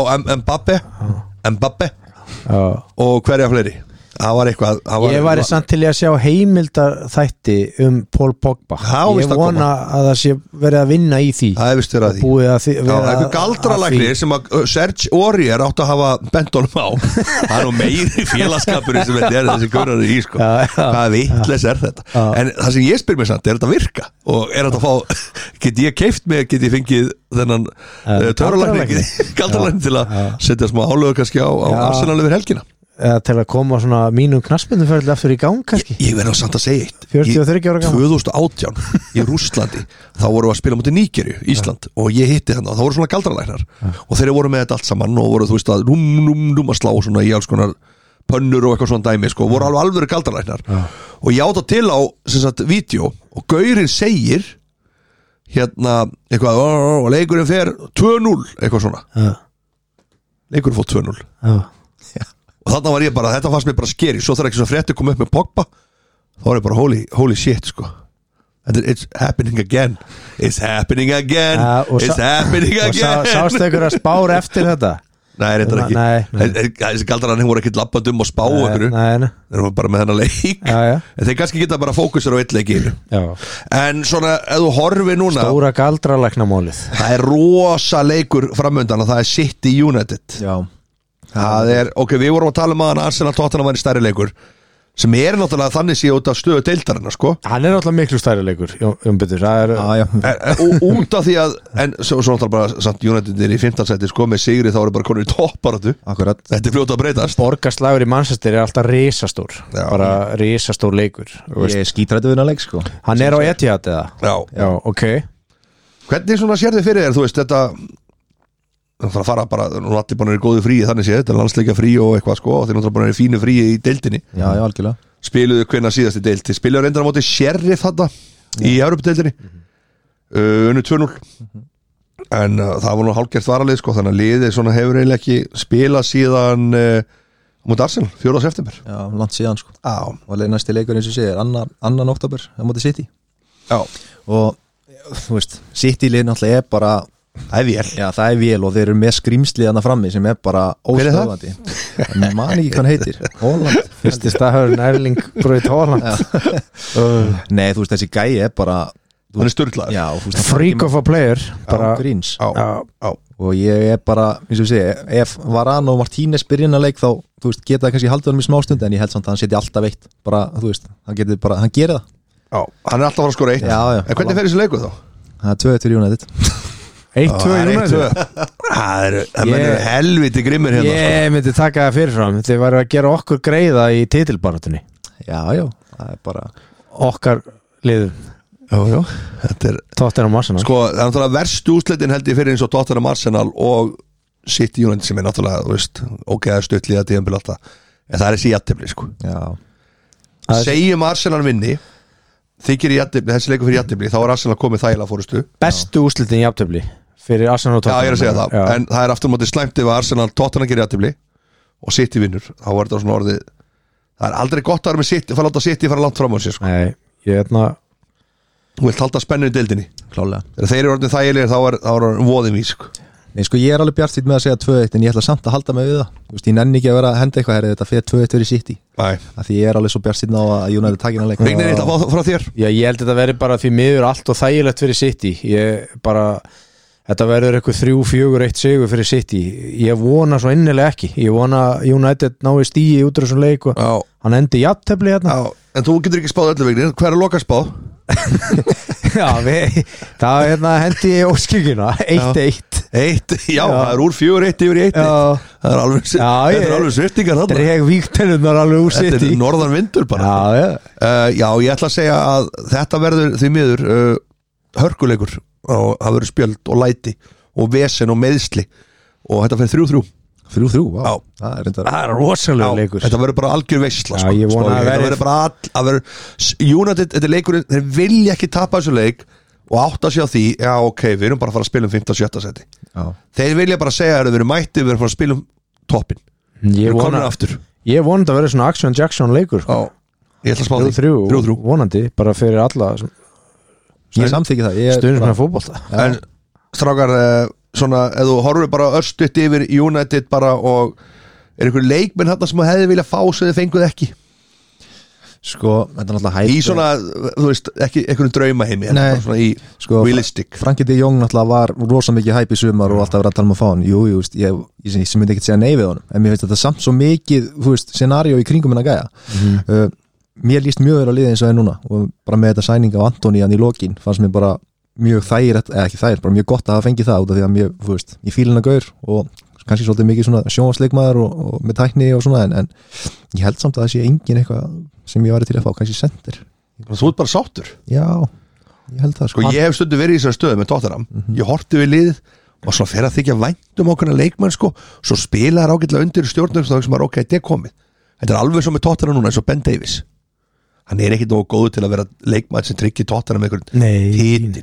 Mbappe og hverja fleiri. Það var eitthvað ég væri samt til að sjá heimildar þætti Paul Pogba. Ég vona að það sé verið að vinna í því. Það er vist verið að því. Eitthvað galdralæknir sem að Serge Aurier átt að hafa bent honum á. Það er nú meiri félagskapur sem þetta er þessi gaurar í sko. Hvaða vitleis er þetta? En það sem ég spyr mér samt, er þetta virka? Og er þetta að fá, get ég keypt mig, get ég fengið þennan galdralækni til að setja smá álögur kannski á Arsenal yfir helgina? Til að koma svona mínum knattspyrnuferli aftur í gang kannski. Ég verður samt að segja eitt 43 ára gaman 2018 í Rússlandi þá voru að spila mútið Nígeríu, Ísland og ég hitti þannig og það voru svona galdralæknar og þeir voru með þetta allt saman og voru þú veist að rúm að slá svona í alls konar pönnur og eitthvað svona dæmi sko, voru alveg alvöru galdralæknar og ég átt að til á sem sagt vídeo og gaurinn segir, þú veist, eitthvað og leikurinn fer 2-0 eitthvað svona leikurinn fór 2-0 og þannig var ég bara, þetta fannst mér bara skeri svo þarf ekki svona frétti koma upp með Pogba þá var ég bara holy shit sko it's happening again it's happening again it's happening again og sástu ykkur að spár eftir þetta? Nei, reyndar ekki þessi galdrar hann voru ekki lappað og spá okkur þeir voru bara með þennan leik en þeir kannski geta bara fókusur á eitt leikinu en svona, ef þú horfi núna stóra galdralæknamálið það er rosa leikur framöndan og það er City United það er, ok, við vorum að tala um að Arsenal Tottenham var í stærri leikur sem er náttúrulega þannig sé út af stöðu deildarinnar sko. Hann er náttúrulega miklu stærri leikur umbyttur, það er út af því að en svo náttúrulega bara samt United er í 15. sæti sko með sigri þá eru bara konur í topparatu þetta er fljóta að breytast Borgarslagur í Manchester er alltaf risastór bara risastór leikur ég er skítrættu vinna leik sko hann er á Etihad eða? Já, ok hvernig svona sér þið fyrir þér, þú veist þetta það fara bara, nú allir bara er góðu fríi þannig séð, þetta er landsleika frí og eitthvað sko og þeir náttúrulega bara er fínu fríi í deildinni já, algjörlega spiluðu hvenær síðast í deild þeir spiluðu reyndar á móti Sheriff þarna í Evrópudeildinni unnu 2-0 en það var nú hálfgert varalið sko þannig að liðið svona hefur eiginlega ekki spilað síðan móti Arsenal 4. september já, langt síðan sko og næsti leikur eins og segir, annan október á móti City og þú veist, City lið náttúrulega er bara það er vél já, það er vél og þeir eru með skrýmsli þarna frammi sem er bara óstöðvandi en man ekki hvað hann heitir Holland fyrsti staður Erling Braut Holland nei, þú veist, þessi gæi er bara hann er sturglaður freak of a player bara gríns og ég er bara, eins og ég segi ef Varane og Martínez byrjun að leik þá, þú veist, geta það kannski haldið honum í smástund en ég held samt að hann setja alltaf eitt bara, þú veist, hann getur bara, hann gerir það hann er alltaf að fara að skora eitt en hvernig fer þessi leikur þá? Það er 2-1 United 1-2 United það er helviti grimmir hérna ég myndi taka það fyrirfram þið væri að gera okkur greiða í titilbaratunni já, það er bara okkar liðum já, þetta er Tottenham Arsenal sko, það er náttúrulega verstu úrslitin held ég fyrir eins og Tottenham Arsenal og City United sem er náttúrulega, þú veist, ógeða stuttli að tíðanbíl alltaf, en það er þessi jafntefli sko segjum Arsenal vinni þykir í jafntefli, þessi leikur fyrir jafntefli þá er Arsenal komið þægilega fórustu bestu úrslitin í jafntefli fyrir Arsenal og Tottenham já, ég er að segja það, en það er aftur mótið slæmt ef Arsenal Tottenham gerir jafntefli og City vinnur, þá er þetta svona orðið það er aldrei gott að vera með City, fara láta City fara langt fram á sér sko. Nei, ég þú vilt halda spennu í deildinni klálega, þegar þeir eru orðin þægilegir þá er voðin vís sko. Nei, sko, ég er alveg bjartýtt með að segja 2-1 en ég ætla samt að halda mig við það, þú veist, ég nenni ekki að vera að henda eitthvað hér, þetta fyrir 2-1 fyrir City af því ég er alveg svo bjartýtt ná að United takina leik Vignir, ég ætla að fá frá þér já, ég held að þetta veri bara því miður allt og þægilegt fyrir City þetta verður eitthvað 3-4-1 sigur fyrir City ég vona svo innilega ekki ég vona United nái stíi út úr þessum leik og hann endi jafntefli hérna en þú getur ekki spáð öllu Vignir, hver er lokaspáð? já, það hendi ég óskikuna 1-1 já, það er úr 4-1 yfir í 1 það er alveg svirtingar dreg víktelunar alveg úr City þetta er norðan vindur bara já, ég ætla að segja að þetta verður því miður hörkuleikur og það verður spjöld og læti og vesen og meðsli og þetta fyrir 3-3 wow. Það er rosalega leikur þetta verður bara algjör veisla sko. þetta verður bara United, þetta er leikurinn, þeir vilja ekki tapa þessu leik og átta sig á því já ok, við erum bara að fara að spila um 15-17 seti þeir vilja bara segja að við erum mætti við erum að fara að spila um toppin við erum komin aftur ég vonandi að verður svona Action Jackson leikur sko. ég ætla að spá því 3-3 vonandi, bara fyrir alla ég samþykki það stundum með fótbolta en strákar svona, ef þú horfir bara örstutt yfir United bara og er einhver leikmenn þarna sem hefði vilja fá sem þið fenguð ekki sko, þetta er náttúrulega hægt í svona, þú veist, ekki einhvern draumaheimi en svona í sko, realistic Frankie de Jong náttúrulega var rosa mikið hæp í sumar og alltaf verið að tala um að fá hann ég sem myndi ekki segja nei við honum en mér finnst þetta samt svo mikið, þú veist, scenario í kringum hennar gæja mér líst mjög vel á liðið eins og það er núna og bara með þetta sæning af Antoni hann í lokin fannst mér bara mjög þægilegt, eða ekki þægilegt, bara mjög gott að hafa fengið það út af því að mjög, þú veist, ég fíl hann að gaur og kannski svolítið mikið svona sjónvarsleikmaður og með tækni og svona en ég held samt að það sé engin eitthvað sem ég væri til að fá, kannski sendir Þú ert bara sáttur? Já, ég held það sko. Ég hef stundu verið í þessari stöðu með Tottenham ég horfti við liðið og svo fer að þykja vænt okkurna leikmann sko, svo spila þær ágætlega undir stjórnum þá sem er ok, þetta er komið þetta er alveg svo með Tottenham núna eins og Ben Davies hann er ekki nógu góður til að vera leikmann sem tryggir Tottenham með einhvern titil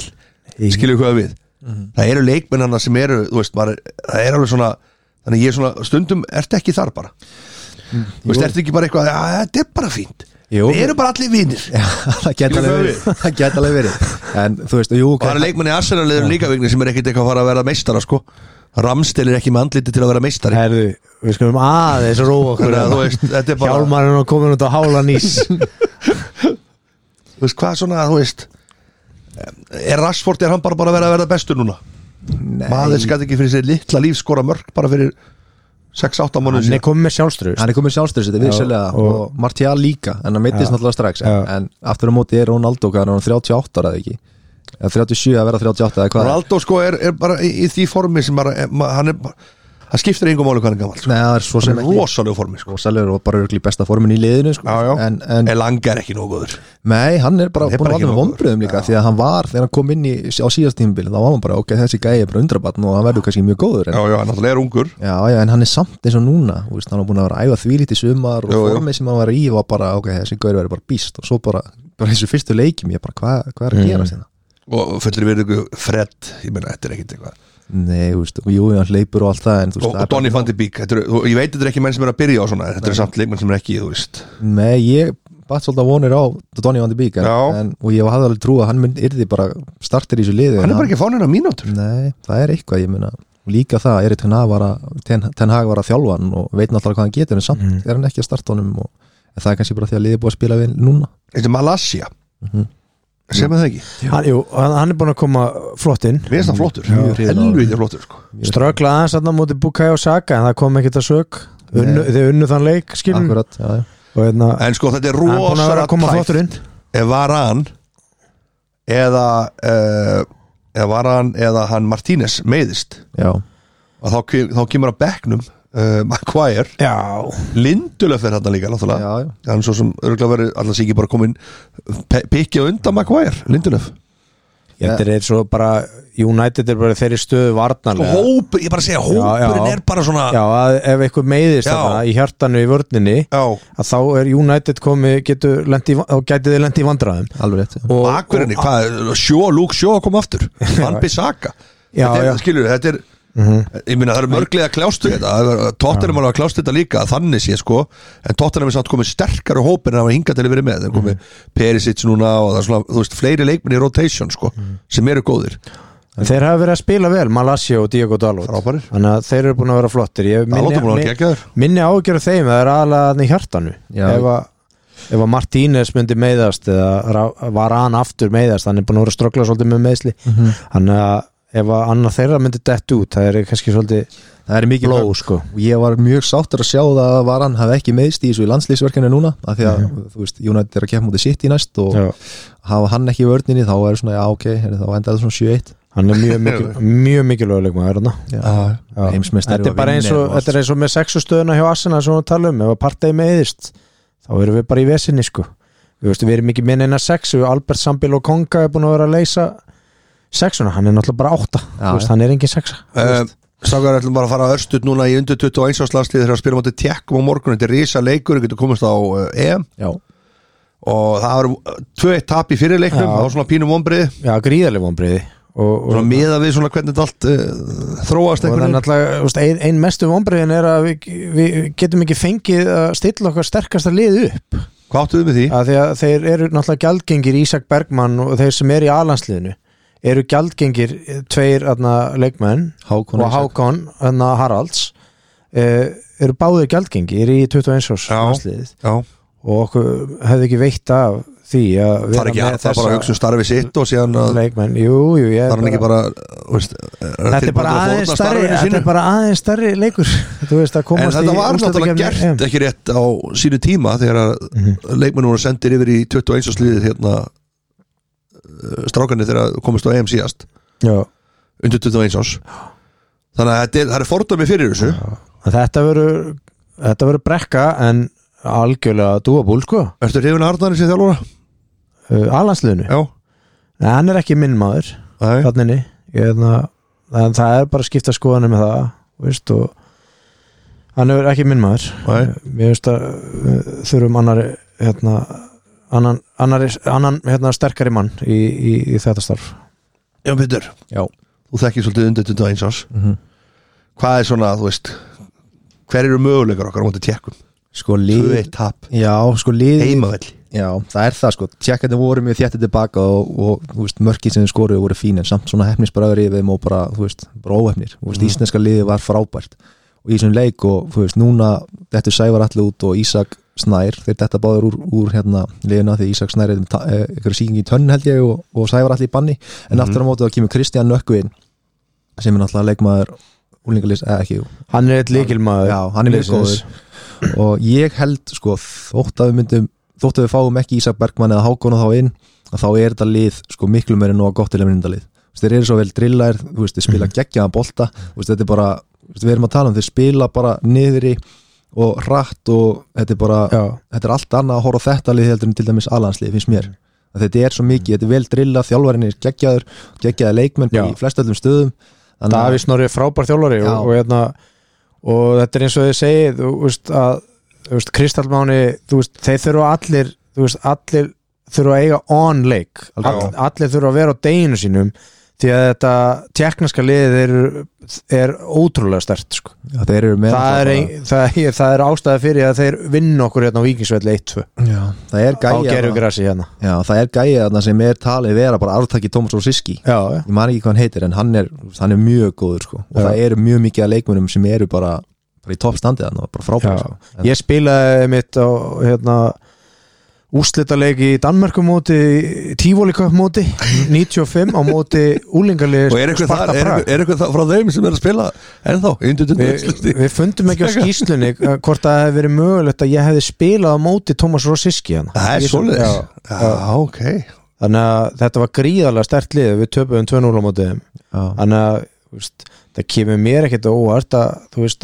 skilur hvað við það eru leikmennana sem eru þú veist, það er alveg svona þannig ég er svona, stundum ertu ekki þar bara þú veist, ertu ekki bara eitthvað þetta er bara fínt, við erum bara allir vinir það geta alveg verið en þú veist, og það eru leikmenni Arsenal-liður líka vegna sem er ekkit eitthvað að fara að vera meistara sko, Ramsdale er ekki með andliti til að vera meistari Herðu, við skulum aðeins róa okkur þetta er bara Hjálmarinn er komin út á hála nýs þú veist, hvað svona, þú veist er Rashford, er hann bara að vera bestur núna? Nei. Maður skætt ekki fyrir sér litla líf skora mörg bara fyrir 6-8 mánuðir hann er komið með sjálfströðust þetta er vissulega og Martial líka en hann meittist náttúrulega strax en aftur á móti er Ronaldo hvað er hann 38 ára eða ekki eða 37 að vera 38 eða hvað Ronaldo sko er bara í því formi sem hann er það skiptir engum máli hvað hann er gammal sko. Nei, það er svo sem ekki rosalega formi sko. Rosalega og bara örgli besta formin í liðinu sko. en Elanga er ekki nógu góður Nei, hann er bara búin að valda með vonbröðum líka því að hann var, þegar hann kom inn á síðast tímabil þá var hann bara, ok, þessi gæi er bara undrabatn og hann verður kannski mjög góður hann náttúrulega er ungur en hann er samt eins og núna veist, hann var búin að vera að æfa þvílít í sumar og formið sem hann var í var bara, ok, þessi gæi verður bara býst og svo bara þessu fyrstu leikjum ég bara, hvað er að gera sinna? Og fullir verður Fred, ég meina, þetta er ekkit eitthvað Nei, þú veist, hann hleypur og allt það og Donny van de Beek, ég veit þetta er ekki menn sem er að byrja á svona, þetta er samt leikmenn sem er ekki, þú veist Nei, ég batt svolítið vonir á Donny van de Beek og ég hafði alveg trú að hann yrði bara starter í þessu liði Hann er bara ekki að fá neina mínútur Nei, það er eitthvað, ég meina líka það, Erik Ten Hag var að þjálfa hann og veit náttúrulega hvað hann getur en samt er hann ekki að starta honum og það er kannski bara því að liðið búið að spila við núna Þetta er Malasia sem það ekki hann er búin að koma flott inn við erum það flottur, helvítið flottur sko. ströggla aðeins að það múti Bukayo Saka en það kom ekkert að sög þau unnu þann leik Akkurat, en sko þetta er rosalega tæft ef Varan eða hann Martínez meiðist og þá kemur að bekknum Maguire Lindelöf er þarna líka náttúrulega hann svo sem örgulega verið allars ekki bara komin pikja undan Maguire Lindelöf þetta er svo bara United er bara þeirri stöðu varnarlega ég bara segja hópurinn er bara svona ef eitthvað meiðist þarna í hjartanu í vörninni að þá er United komið gæti þið lendi í vandræðum alveg rétt og Akureyri, Luke Shaw kom aftur Van Bissaka skilur þetta er ég minna það eru mörglega klástu þetta Tottenham alveg að klástu þetta líka þannig sé sko en Tottenham er samt komið sterkari hópin en það var hingað til að vera með það komið Perisic núna og það er svona þú veist fleiri leikmenn í rotation sko sem eru góðir en þeir hafa verið að spila vel Malasia og Diogo Dalot þannig að þeir eru búin að vera flottir minni ágjörðu þeim það er aðalega í hjartanu ef að Martínez myndi meiðast eða var hann aftur meiðast hann er búin að vera að ströggla svolítið með meiðsli þannig að ef að annað þeirra myndi dett út það er kannski svolítið það er mikið blóð sko og ég var mjög sáttur að sjá það að Varan hafi ekki meiðst í þessu landslýsverkinu núna af því að þú veist United er að keppa mútið City næst og hafa hann ekki í vörninni þá er svona ok, þá endaði það svona 7-1 hann er mjög mikilvægur leikmaður þetta er eins og með 6 stöðuna hjá Arsenal sem við talum ef að partey meiðist þá erum við bara í vesinni sko við erum ekki með neina 6 Albert Sambil og Konga er búin að vera að leysa 6, hann er náttúrulega bara 8 hann er engin 6 Ságar ætlum bara að fara örstuð núna í undir 21 áslagslið þegar að spila mútið Tjekkum á morgun þetta er risa leikur, það getur komast á EM og það var 2-1 tap í fyrirleiknum, það var svona pínum vonbriði gríðarlega vonbriði og miða við svona hvernig þetta allt þróast og þannig að ein mestu vonbriðin er að við getum ekki fengið að stilla okkar sterkasta lið upp Hvað áttuðu með því? Því að þeir eru náttúrulega gjaldgengir Ísak Bergmann og þeir sem eru í A-landsliðinu eru gjaldgengir 2 leikmenn og Hákon Haralds eru báðir gjaldgengir í 21 árs landsliðið og okkur hefði ekki veitt af því að það er ekki hægt að bara hugsa starfi sitt og síðan leikmenn, það er ekki bara þetta er bara aðeins stærri leikur en þetta var náttúrulega gert ekki rétt á sínu tíma þegar leikmenn voru sendir yfir í 21 ársliðið hérna strákarnir þegar komist á EM síðast undir 21 árs þannig að það er fordæmi fyrir þessu þetta verður brekka en algjörlega dúabúl sko Ertu hrifin að Arnari sér þjálfara? Alansliðinu? Nei, hann er ekki minn maður þannig en það er bara að skipta skoðanir með það veist, og hann er ekki minn maður mér veist að þurfum annan sterkari mann í þetta starf Já, Pétur, þú þekkir svolítið undir 21 árs Hvað er svona, þú veist hver eru möguleikar okkar á móti Tékkum? Sko lið 2-1 tap Já, sko lið Heimavelli Já, það er það sko Tékkarnir voru mjög þéttið tilbaka og þú veist, mörkin sem þið skoruðu voru fín en samt svona hefnisbræður yfir þeim og bara, þú veist, bara óhefnir Þú veist, íslenska liðið var frábært og í þessum leik og, þú veist, núna þetta Sævar Atli út og Ísak Snær þeir detta báður úr hérna liðina því Ísak Snær eitthvað sýking í tönn held ég og Sævar Atli í banni en aftur á móti þá kemur Kristján Nökkvin sem er náttúrulega leikmaður úlingalist, ekki hann er eitt lykilmaður já, hann er mjög góður og ég held sko þótt að við fáum ekki Ísak Bergmann eða Hákon og þá inn að þá er þetta lið sko miklu meira en nóg gott til að vinna lið þeir eru svo vel drillaðir, þú veist, þeir spila geggjaðan bolta, þú veist, þetta er bara við erum að tala þeir spila bara niðri og hratt og þetta er bara þetta er allt annað að horfa á þetta lið heldur en til dæmis alhanslið, finnst mér að þetta er svo mikið, þetta er vel drillað, þjálfarinn er geggjaður leikmenn í flestöldum stöðum Davíð Snorri er frábær þjálfari og þetta er eins og þið segið þú veist, Kristallmáni þeir þurfa allir þurfa að eiga on leik allir þurfa að vera á deginu sínum því að þetta tékkneska liðið er ótrúlega sterkt sko. Já, þeir eru með það er ástæði fyrir að þeir vinna okkur hérna á Víkingsvelli 1-2 það er gæi hérna. Já, það er gæi þarna sem er talið vera bara arftaki Tómas Rosiski ég man ekki hvað hann heitir en hann er mjög góður sko. og það eru mjög mikið af leikmönnum sem eru bara í toppstandið og bara frábært sko. Ég spilaði mitt á úrslitaleik í Danmörku móti Tivoli Cup móti 95 á móti úlingalið og er eitthvað frá þeim sem er að spila ennþá við fundum ekki á skýrslunni hvort það hefði verið mögulegt að ég hefði spilað á móti Tómas Rosiski það er svoleiðis ok þannig að þetta var gríðarlega sterkt lið við töpuðum 2-0 á móti þannig að það kemur mér ekkert óvart að þú veist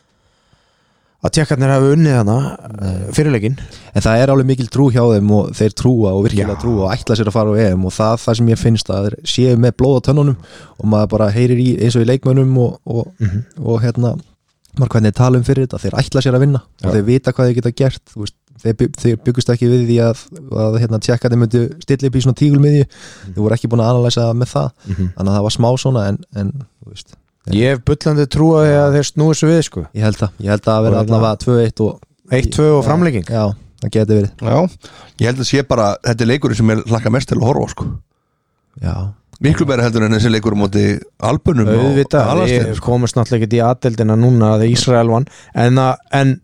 að Tékkarnir hafa unnið hana fyrirleikin en það er alveg mikil trú hjá þeim og þeir trúa og virkilega trúa og ætla sér að fara á EM og það sem ég finnst að þeir séu með blóð á tönnunum og maður bara heyrir í eins og í leikmönnum og hérna maður hvernig tala fyrir þetta, þeir ætla sér að vinna og þeir vita hvað þeir geta gert þú veist, þeir byggust ekki við því að hérna, Tékkarnir myndu stilla upp í svona tígulmiðju þeir voru ekki búin að analæsa með það þannig að það var smá svona en þú veist Ég hef bullandi trúið að þeir snúi svo við sko. Ég held að vera allavega 2-1 og 1-2 og framlegging Já, það geti verið ég held að sé bara, þetta er leikurinn sem ég hlakka mest til að horfa sko. miklu meira heldur en þessi leikur á móti Albunum auðvitað, ég komast náttúrulega ekki í aðdeildina núna að Ísrael vann en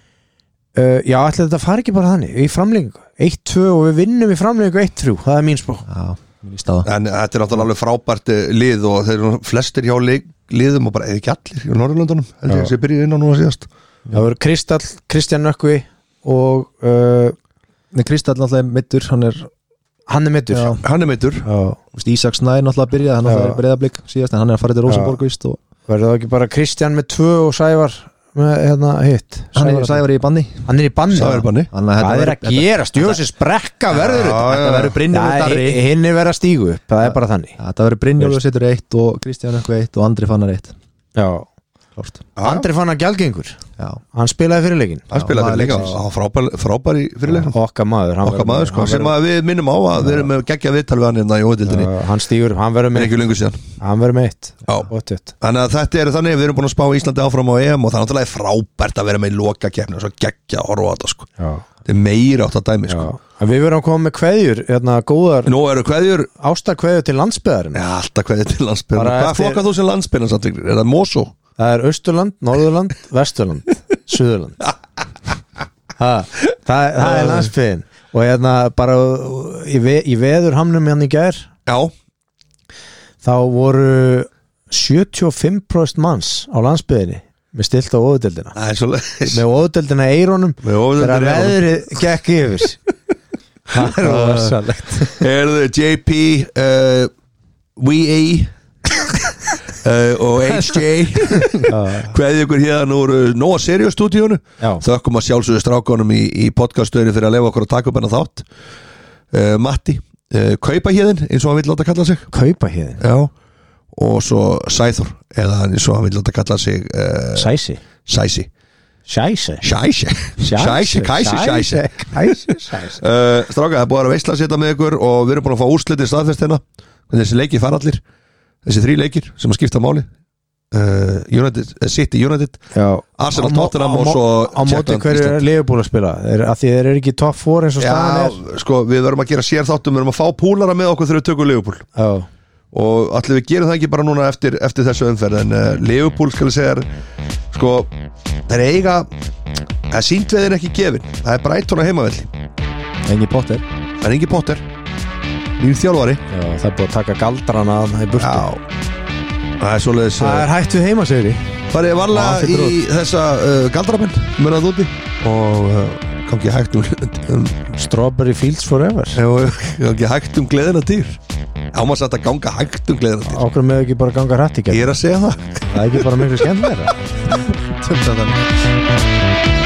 já, allir þetta fari ekki bara þannig í framleggingu, 1-2 og við vinnum í framleggingu 1-3, það er mín spá en þetta er náttúrulega alveg frábært lið og þeir eru flestir hjá liðum og bara eða ekki allir í Norðurlöndunum heldur ég að sé byrjuð inn á núna síðast það voru Kristján Nökkvi og Kristall náttúrulega middur hann er middur Ísak Snær náttúrulega byrjað hann náttúrulega Breiðablik síðast en hann er að fara til Rósenborg verður það ekki bara Kristján með 2 og Sævar með hitt Sævar er í banni hann er í banni það er að gera stjóðsins brekka verður þetta verður Brynjólfur Darri hinn er verið að stígu upp, það er bara þannig þetta verður Brynjólfur setur 1 og Kristján eitthvað 1 og Andri Fannar 1 já Andri Fannar gjaldgengur hann spilaði fyrirleikin frábær í fyrirleikin okkar maður sko, sem við minnum á að við erum með geggja viðtal við hann hérna í óðildinni hann stígur, hann verður með 1 þannig að þetta er þannig við erum búin að spá Íslandi áfram á EM og það er náttúrulega frábært að vera með loka keppni og svo geggja að horfa á þetta sko. þetta er meira átt að dæmi sko. við verðum að koma með kveðjur góðar, nú eru kveðjur ástakveðjur til landsbyðarinn alltaf kveðjur til landsbyðarinn hvað flokkar þú sem landsbyðarinn? Er það Mosó? Það er Austurland, Norðurland, Vesturland Suðurland það er landsbyðin og hérna bara í veðurhamnum hérna í gær þá voru 75% manns á landsbyðinni með stilt á óðudeldina með óðudeldina eirónum þegar veðrið gekk yfir það er rosalegt JP VA og HJ hverði ykkur hérna úr Nóa Seriós stúdíónu þökkum að sjálfsögðu strákunum í podcaststöðinu fyrir að lefa okkur að taka upp hennar þátt Matti Kaupahíðin eins og hann vill láta kalla sig Kaupahíðin og svo Sæþór eða eins og hann vill láta kalla sig Sæsi stráka, það er búið að veisla að setja með ykkur og við erum búin að fá úrslitin staðfest hérna en þessi leikir fara allir, þessi 3 leikir sem að skipta máli, City United, Arsenal, Tottenham og svo á móti hverju er Liverpool að spila að því þeir eru ekki top 4 eins og staðan sko við verðum að gera sér þáttum, við verðum að fá púlara með okkur þegar við tökum Liverpool og allir við gerum það ekki bara núna eftir þessu umferð, en Liverpool skal ég segja sko, þeir eiga það síntveðin ekki gefin, það er Brighton á heimavelli, Engi Potter, nýr þjálfari, það er búið að taka galdrana í burtu. Það er svoleiðis, það er hætt við heima segir ég. Farið ég varlega í þessa galdramenn mörðað úti og gangi hægt Strawberry Fields Forever. Gangi hægt gleðina dýr. Áma satt að ganga hægt gleðina dýr. Ákveð með ekki bara ganga hrætt í gegn. Ég er að segja það. Það er ekki bara miklu skemmtilegra. Tömta þannig.